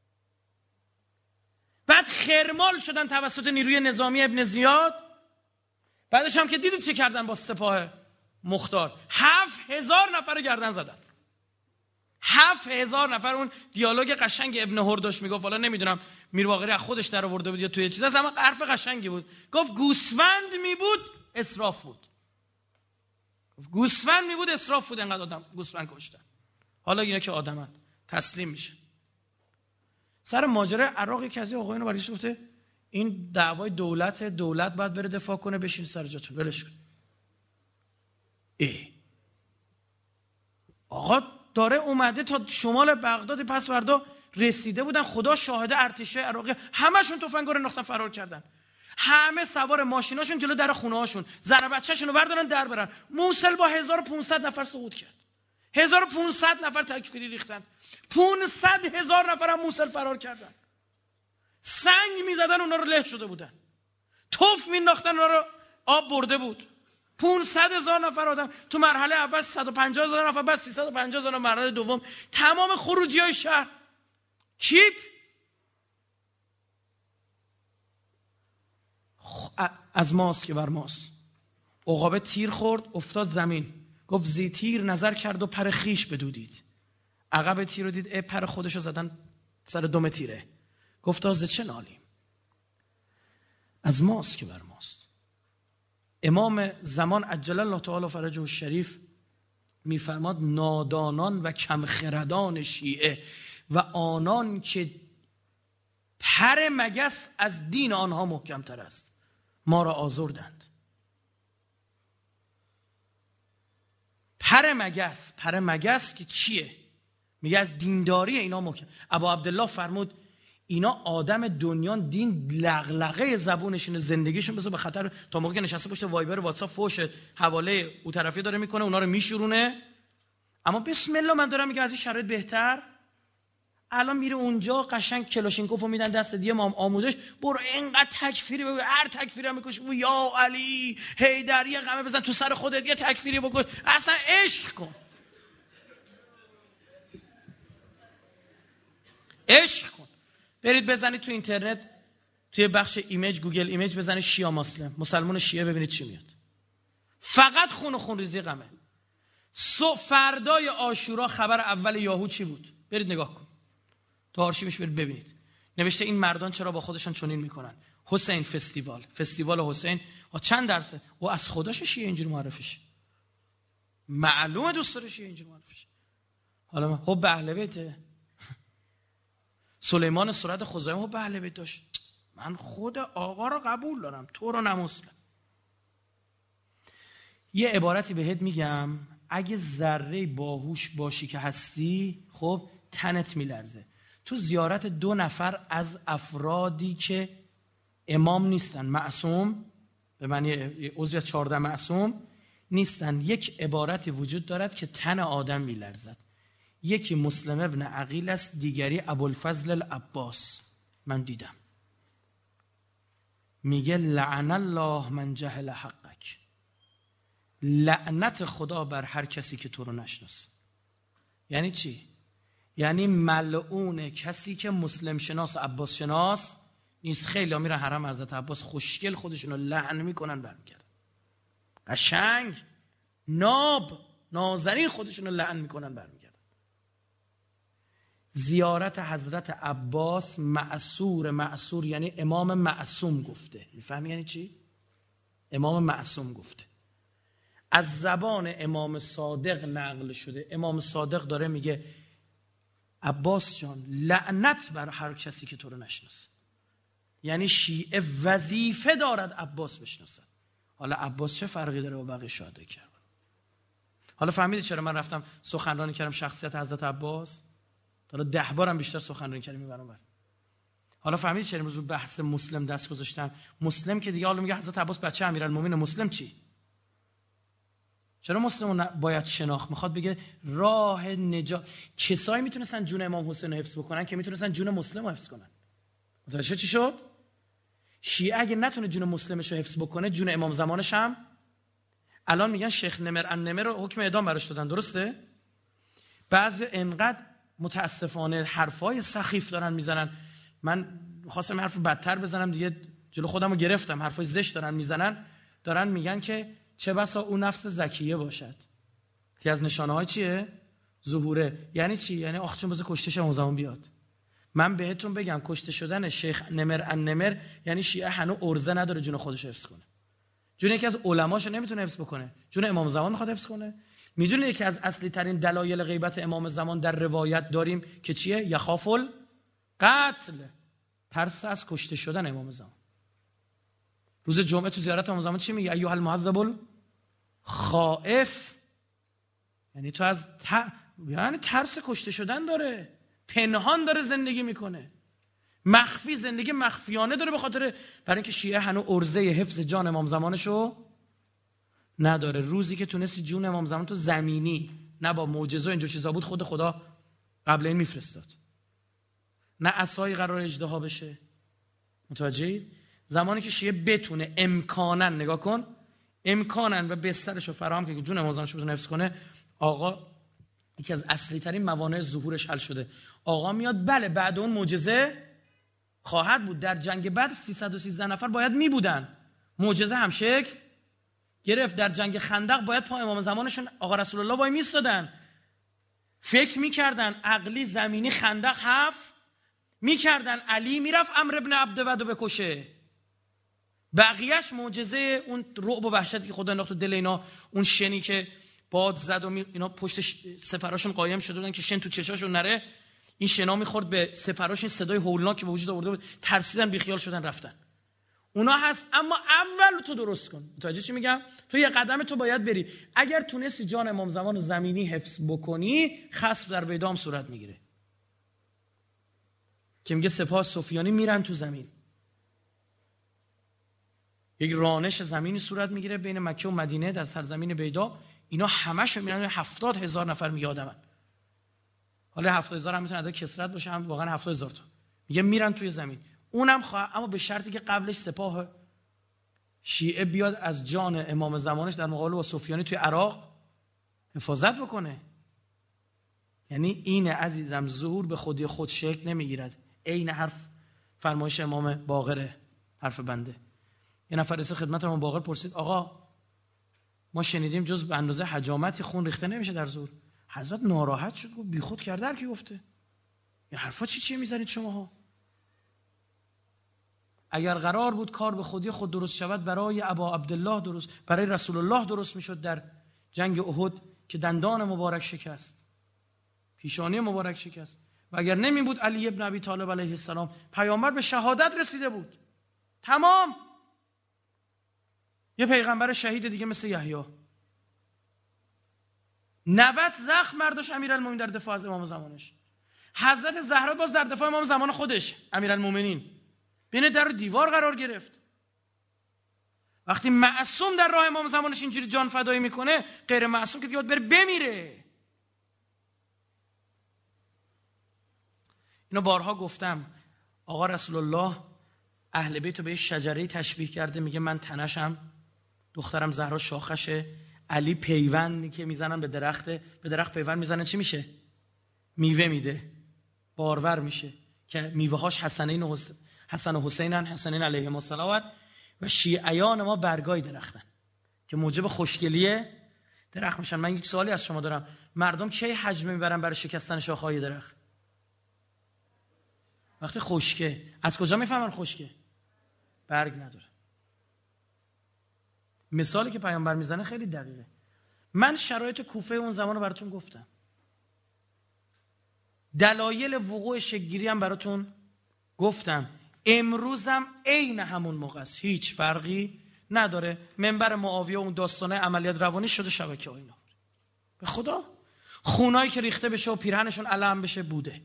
بعد خرمال شدن توسط نیروی نظامی ابن زیاد. بعدش هم که دیدید چه کردن با سپاه مختار. هفت هزار نفر رو گردن زدن. هفت هزار نفر. اون دیالوگ قشنگ ابن هرداش میگفت، حالا نمیدونم میر باقری از خودش در آورده بود یا توی چیز، اما حرف قشنگی بود. گفت گوسفند می بود اسراف بود. گفت گوسفند می بود اسراف بود، انقدر آدم گوسفند کشتن. حالا اینا که آدمن تسلیم میشه. سر ماجرای عراق یکی از آقایون برگشت گفته این دعوای دولت، دولت باید بره دفاع کنه، بشین سر جاتون ولش کن. ای آقا داره اومده تا شمال بغداد، پس فردا رسیده بودن، خدا شاهده ارتش عراقی همشون تفنگا رو نختن فرار کردن. همه سوار ماشیناشون جلو در خونه هاشون، زن و بچه‌شون رو بردارن در برن. موصل با هزار و پانصد نفر سقوط کرد. هزار و پانصد نفر تکفیری ریختن. پانصد هزار نفر هم موصل فرار کردن. سنگ میزدن اونا رو له شده بودن. توف مینداختن اونا رو آب برده بود. پانصد هزار نفر آدم تو مرحله اول، صد و پنجاه هزار نفر، بعد سیصد و پنجاه هزار مرحله دوم. تمام خروجی‌های شهر چیپ. از ماست که بر ماست. عقابه تیر خورد افتاد زمین. گفت زی تیر نظر کرد و پر خیش بدودید. عقب تیر رو دید، ای پر خودشو زدن سر دم تیره. گفت از چه نالیم؟ از ماست که بر ماست. امام زمان عجل الله تعالی فرجه الشریف میفرماد نادانان و کمخردان شیعه و آنان که پر مگس از دین آنها محکمتر است ما را آزردند. پر مگس، پر مگس که چیه؟ میگه از دینداری اینا محکم. ابا عبدالله فرمود اینا آدم دنیان دین لغلغه زبونشون، زندگیشون بذار به خطر، تا موقعی که نشسته پشت وایبر واتساپ فوش حواله او طرفی داره میکنه، اونا رو میشورونه. اما بسم الله من دارم میگم از این شرایط بهتر. الان میره اونجا قشنگ کلاشینکوفو میدن دست دیگه، ما آموزش برو اینقدر تکفیری بگو، هر تکفیری هم میکش، یا علی حیدر یه غمه بزن تو سر خودت، یه تکفیری بکش، اصلا عشق کن، عشق کن. برید بزنید تو اینترنت، توی بخش ایمیج، گوگل ایمیج بزنید شیعه مسلم، مسلمان شیعه، ببینید چی میاد. فقط خون و خونریزی غمه. سو فردای عاشورا خبر اول یاهو چی بود؟ برید نگاه کن تو آرشیوش، برید ببینید. نوشته این مردان چرا با خودشان چنین میکنن. حسین فستیوال، فستیوال حسین. و چند درصد و از خودش شیعه اینجوری معرفیش، معلومه دوست داره شیعه اینجوری معرفیش. حالا خب به اهل بیت سلیمان سرات خزایم خب به اهل بیت داشت، من خود آقا رو قبول دارم، تو رو نه مسلم. یه عبارتی بهت میگم، اگه ذره باهوش باشی که هستی، خب تنت میلرزه. تو زیارت دو نفر از افرادی که امام نیستن، معصوم به معنی عضو از چهارده معصوم نیستن، یک عبارتی وجود دارد که تن آدم میلرزد. یکی مسلم ابن عقیل است، دیگری ابوالفضل العباس. من دیدم. میگه لعن الله من جهل حقک، لعنت خدا بر هر کسی که تو رو نشناسه. یعنی چی؟ یعنی ملعون کسی که مسلم شناس عباس شناس نیست. خیلی ها میرن حرم حضرت عباس خوشگل خودشون رو لعن میکنن برمیگردن، قشنگ ناب نازنین خودشون رو لعن میکنن برمیگردن. زیارت حضرت عباس معصور، معصور یعنی امام معصوم گفته. میفهمی یعنی چی؟ امام معصوم گفته، از زبان امام صادق نقل شده. امام صادق داره میگه عباس جان لعنت بر هر کسی که تو رو نشناسه. یعنی شیعه وظیفه دارد عباس بشناسه. حالا عباس چه فرقی داره با بقیه شهدا کرد؟ حالا فهمیدی چرا من رفتم سخنرانی کردم شخصیت حضرت عباس؟ حالا ده بارم بیشتر سخنرانی کردم میبرم بر. حالا فهمیدی چرا امروز بحث مسلم دست گذاشتم؟ مسلم که دیگه حالا میگه حضرت عباس بچه امیرالمومنین، مسلم چی؟ چرا مسلم باید شناخت؟ میخواد بگه راه نجات. کسایی میتونستن جون امام حسین رو حفظ بکنن که میتونستن جون مسلم رو حفظ کنن. متوجه چی شد؟ شیعه اگه نتونه جون مسلمش رو حفظ بکنه، جون امام زمانش هم. الان میگن شیخ نمر النمر رو حکم اعدام براش دادن، درسته؟ بعضی انقدر متاسفانه حرفای سخیف دارن میزنن. من خواستم حرف بدتر بزنم دیگه جلو خودم رو گرفتم. حرفای زشت دارن میزنن، دارن میگن که چه بسا اون نفس زکیه باشد که از نشانه های چیه؟ ظهوره. یعنی چی؟ یعنی آخ چون بذار کشته شه زمان بیاد. من بهتون بگم کشته شدن شیخ نمر النمر یعنی شیعه هنوز ارزه نداره جون خودش حفظ کنه. جون یکی از علماشو نمیتونه حفظ بکنه، جون امام زمان میخواد حفظ کنه. میدونه یکی از اصلی ترین دلایل غیبت امام زمان در روایت داریم که چیه؟ یخاف القتل، ترس از کشته شدن امام زمان. روز جمعه تو زیارت امام زمان چی میگه؟ ایها المعذب الخائف، یعنی تو از ت... یعنی ترس کشته شدن داره، پنهان داره زندگی میکنه، مخفی زندگی مخفیانه داره، به خاطر برای اینکه شیعه هنوز ارزه حفظ جان امام زمانشو نداره. روزی که تونستی جون امام زمان تو زمینی، نه با معجزه و اینجور چیزا بود، خود خدا قبل این میفرستاد، نه عصایی قرار اژدها بشه. متوجهید؟ زمانی که شیعه بتونه امکانا، نگاه کن، امکانا و بسترشو فراهم که جون امام زمانشو بتونه حفظ کنه، آقا یکی از اصلی ترین موانع ظهورش حل شده. آقا میاد بله بعد اون معجزه خواهد بود. در جنگ بدر سیصد و سیزده نفر باید می بودن، معجزه هم شکل گرفت. در جنگ خندق باید پای امام زمانشون آقا رسول الله وای میستادن، فکر میکردن عقلی زمینی خندق حفر میکردن، علی میرفت عمرو ابن عبدود رو بکشه. بقیهش معجزه اون رعب و وحشتی که خدا انداخت تو دل اینا، اون شنی که باد زد و می... اینا پشت سپراشون قایم شده بودن که شن تو چشاشون نره، این شنا میخورد به سپراشون، صدای هولناک به وجود آورده بود، ترسیدن بیخیال شدن رفتن. اونا هست، اما اول تو درست کن. متوجه چی میگم؟ تو یه قدم تو باید بری. اگر تونستی جان امام زمان زمینی حفظ بکنی، خسف در بیدام صورت میگیره که میگه سپاه سفیانی میرن تو زمین. یک رانش زمینی صورت میگیره بین مکه و مدینه در سرزمین بیدا. اینا همشو میرن، هفتاد هزار نفر میگه آدمن. حالا هفتاد هزار هم میتونه عدد کسرت باشه، هم واقعا هفتاد هزار تا میگه میرن توی زمین. اونم خواه... اما به شرطی که قبلش سپاه شیعه بیاد از جان امام زمانش در مقابل با سفیانی توی عراق حفاظت بکنه. یعنی اینه عزیزم، ظهور به خودی خود شکل نمیگیرد. عین حرف فرمایش امام باقره، حرف بنده. یه نفر رسید خدمت امام باقر پرسید آقا ما شنیدیم جز به اندازه حجامتی خون ریخته نمیشه در ظهور. حضرت ناراحت شد، گفت بیخود کرده هر کی گفته. این حرفا چی چی میزنید شماها؟ اگر قرار بود کار به خودی خود درست شود، برای ابا عبدالله درست، برای رسول الله درست میشد در جنگ احد که دندان مبارک شکست، پیشانی مبارک شکست. و اگر نمی بود علی ابن ابی طالب علیه السلام، پیامبر به شهادت رسیده بود. تمام. یه پیغمبر شهید دیگه مثل یحیی، نود زخم برداشت امیرالمومنین در دفاع از امام زمانش. حضرت زهرا باز در دفاع امام زمان خودش امیرالمومنین بین در و دیوار قرار گرفت. وقتی معصوم در راه امام زمانش اینجوری جان فدایی میکنه، غیر معصوم که دیگه باید بره بمیره. اینو بارها گفتم. آقا رسول الله اهل بیت رو به شجره تشبیه کرده، میگه من تنشم، دخترم زهرا شاخشه، علی پیوندی که میزنن به درخت، به درخت پیوند میزنن چی میشه؟ میوه میده، بارور میشه که میوه هاش حسنین و حسین حسن و حسینن، حسنین علیهم السلام، و شیعیان ما برگای درختن که موجب خوشگلی درخت میشن. من یک سوالی از شما دارم، مردم کی حجمه میبرن برای شکستن شاخه‌های درخت؟ وقتی خشکه. از کجا میفهمن خشکه؟ برگ نداره. مثالی که پیامبر میزنه خیلی دقیقه. من شرایط کوفه اون زمان رو براتون گفتم، دلایل وقوع شکل‌گیری هم براتون گفتم. امروزم عین همون موقع است، هیچ فرقی نداره. منبر معاویه اون داستانه عملیات روانی شده شبکه ها اینا. به خدا خونایی که ریخته بشه و پیرهنشون علم بشه بوده.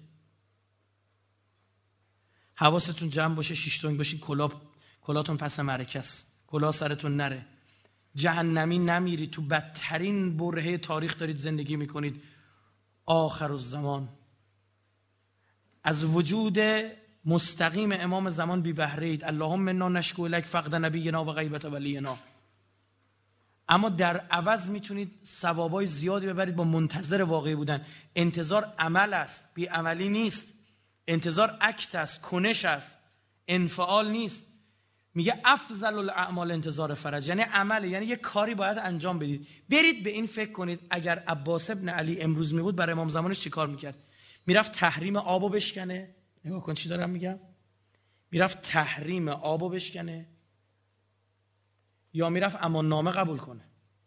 حواستون جمع باشه، شیش تنگ باشین، کلا کلاتون پس معرکه است، کلا سرتون نره، جهنمی نمیری، تو بدترین برهه تاریخ دارید زندگی میکنید. آخر الزمان از وجود مستقیم امام زمان بی بهره اید. اللهم انا نشکو لک فقد نبینا و غیبت ولینا. اما در عوض میتونید ثوابای زیادی ببرید با منتظر واقعی بودن. انتظار عمل است، بی عملی نیست. انتظار اکت است، کنش است، انفعال نیست. میگه افضل الاعمال انتظار فرج، یعنی عمله، یعنی یه کاری باید انجام بدید. برید به این فکر کنید اگر عباس ابن علی امروز می بود برای امام زمانش چی کار میکرد؟ میرفت تحریم آبو بشکنه. نگاه کن چی دارم میگم. میرفت تحریم آبو بشکنه یا میرفت امان نامه قبول کنه؟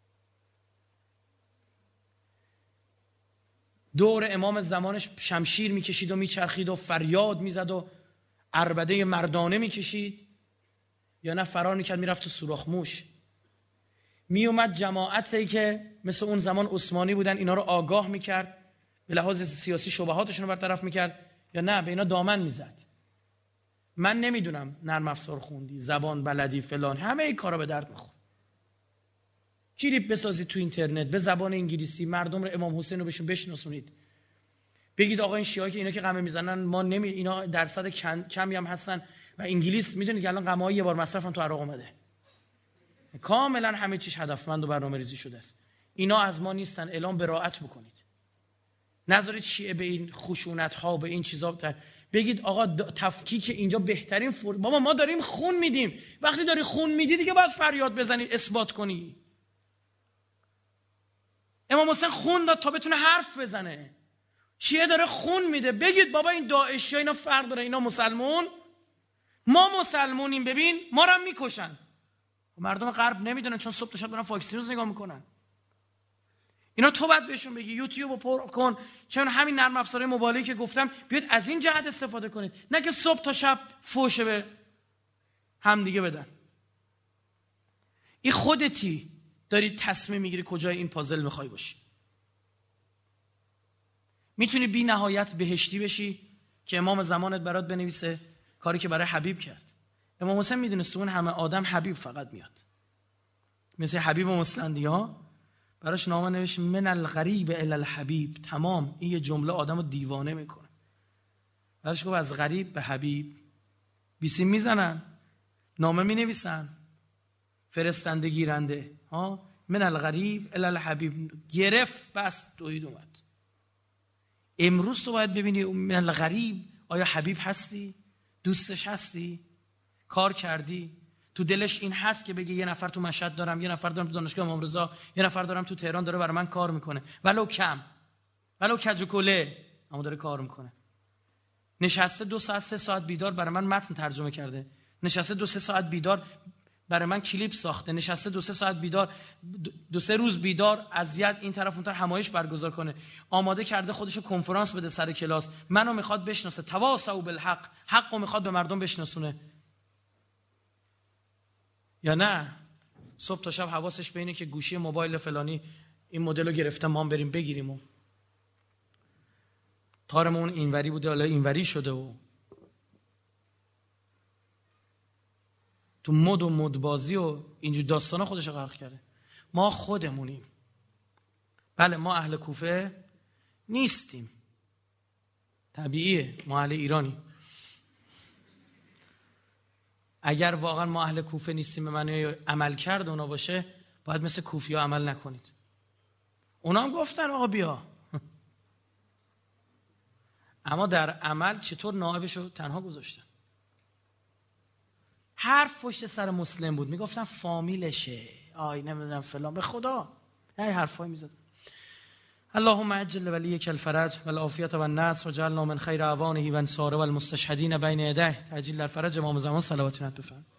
دور امام زمانش شمشیر میکشید و میچرخید و فریاد میزد و عربده مردانه میکشید، یا نه فرار میکرد میرفت تو سوراخ موش؟ میومد جماعتی که مثل اون زمان عثمانی بودن اینا رو آگاه میکرد، به لحاظ سیاسی شبهاتشون رو برطرف میکرد، یا نه به اینا دامن میزد؟ من نمیدونم، نرم افزار خوندی، زبان بلدی، فلان، همه این کارا به درد میخوره. کلیپ بسازید تو اینترنت به زبان انگلیسی، مردم رو امام حسین رو بهشون بشناسونید. بگید آقا این شیعه که اینا که قمه میزنن ما نمی اینا درصد کمی هم هستن و انگلیس میدونید که الان قمه‌های یه بار مصرف هم تو عراق اومده. کاملا همه چیز هدفمند و برنامه‌ریزی شده است. اینا از ما نیستن، اعلام براءت بکنید. نذارید شیعه به این خشونت ها به این چیزا بتر. بگید آقا تفکیک اینجا بهترین فور... بابا ما داریم خون میدیم. وقتی داری خون میدی دیگه باید فریاد بزنی، اثبات کنی. امام حسین خون داد تا بتونه حرف بزنه. شیعه داره خون میده، بگید بابا این داعشی ها اینا فرق داره، اینا مسلمون، ما مسلمونیم، ببین ما رو هم میکشن. مردم غرب نمیدونن چون صبح تا شب دارن فاکس نیوز نگاه میکنن. اینا تو باید بهشون بگی یوتیوب رو پر کن، چون همین نرم افزارهای موبایلی که گفتم بیاد از این جهت استفاده کنید، نه که صبح تا شب فوش به هم دیگه بدن. این خودتی داری تصمیم میگیری کجای این پازل میخوای باشی. میتونی بی نهایت بهشتی بشی که امام زمانت برات بنویسه کاری که برای حبیب کرد. امام حسین میدونست اون همه آدم حبیب فقط میاد، مثل حبیب و مسلندی ها براش نامه نوشت من الغریب الی الحبیب. تمام این یه جمله آدمو دیوانه میکنه. براش گفت از غریب به حبیب. بیسیم میزنن، نامه مینویسن، فرستنده گیرنده ها. من الغریب الی الحبیب، گرفت بس دوید اومد. امروز تو باید ببینی من الغریب، آیا حبیب هستی؟ دوستش هستی؟ کار کردی؟ تو دلش این هست که بگه یه نفر تو مشهد دارم، یه نفر دارم تو دانشگاه امام رضا، یه نفر دارم تو تهران داره برای من کار میکنه، ولو کم، ولو کج و کله، اما داره کار میکنه. نشسته دو ساعت سه ساعت بیدار برای من متن ترجمه کرده، نشسته دو سه ساعت بیدار برای من کلیپ ساخته، نشسته دو سه ساعت بیدار، دو سه روز بیدار اذیت این طرف اون طرف همایش برگزار کنه، آماده کرده خودشو کنفرانس بده سر کلاس، منو میخواد بشناسه، تواصوا بالحق، حقو میخواد به مردم بشناسونه. یا نه صبح تا شب حواسش به اینه که گوشی موبایل فلانی این مدل رو گرفته، ما هم بریم بگیریم و تارمون اینوری بوده حالا اینوری شده و تو مد و مدبازی و اینجور داستانا خودش غرق کرده. ما خودمونیم. بله ما اهل کوفه نیستیم، طبیعیه، ما اهل ایرانی. اگر واقعا ما اهل کوفه نیستیم به معنی عمل کرد اونا باشه، باید مثل کوفی ها عمل نکنید. اونا هم گفتن آقا بیا، اما در عمل چطور نائبشو تنها گذاشتن؟ حرف پشت سر مسلم بود، میگفتن فامیلشه، آی نمیدونم فلان، به خدا هی حرفای میزدن. اللهم عجل ولیک الفرج والعافیت والنصر وجعلنا من خیر اعوانه و انصاره والمستشهدین بین یدیه. تعجیل در فرج امام زمان صلوات بفرمایید.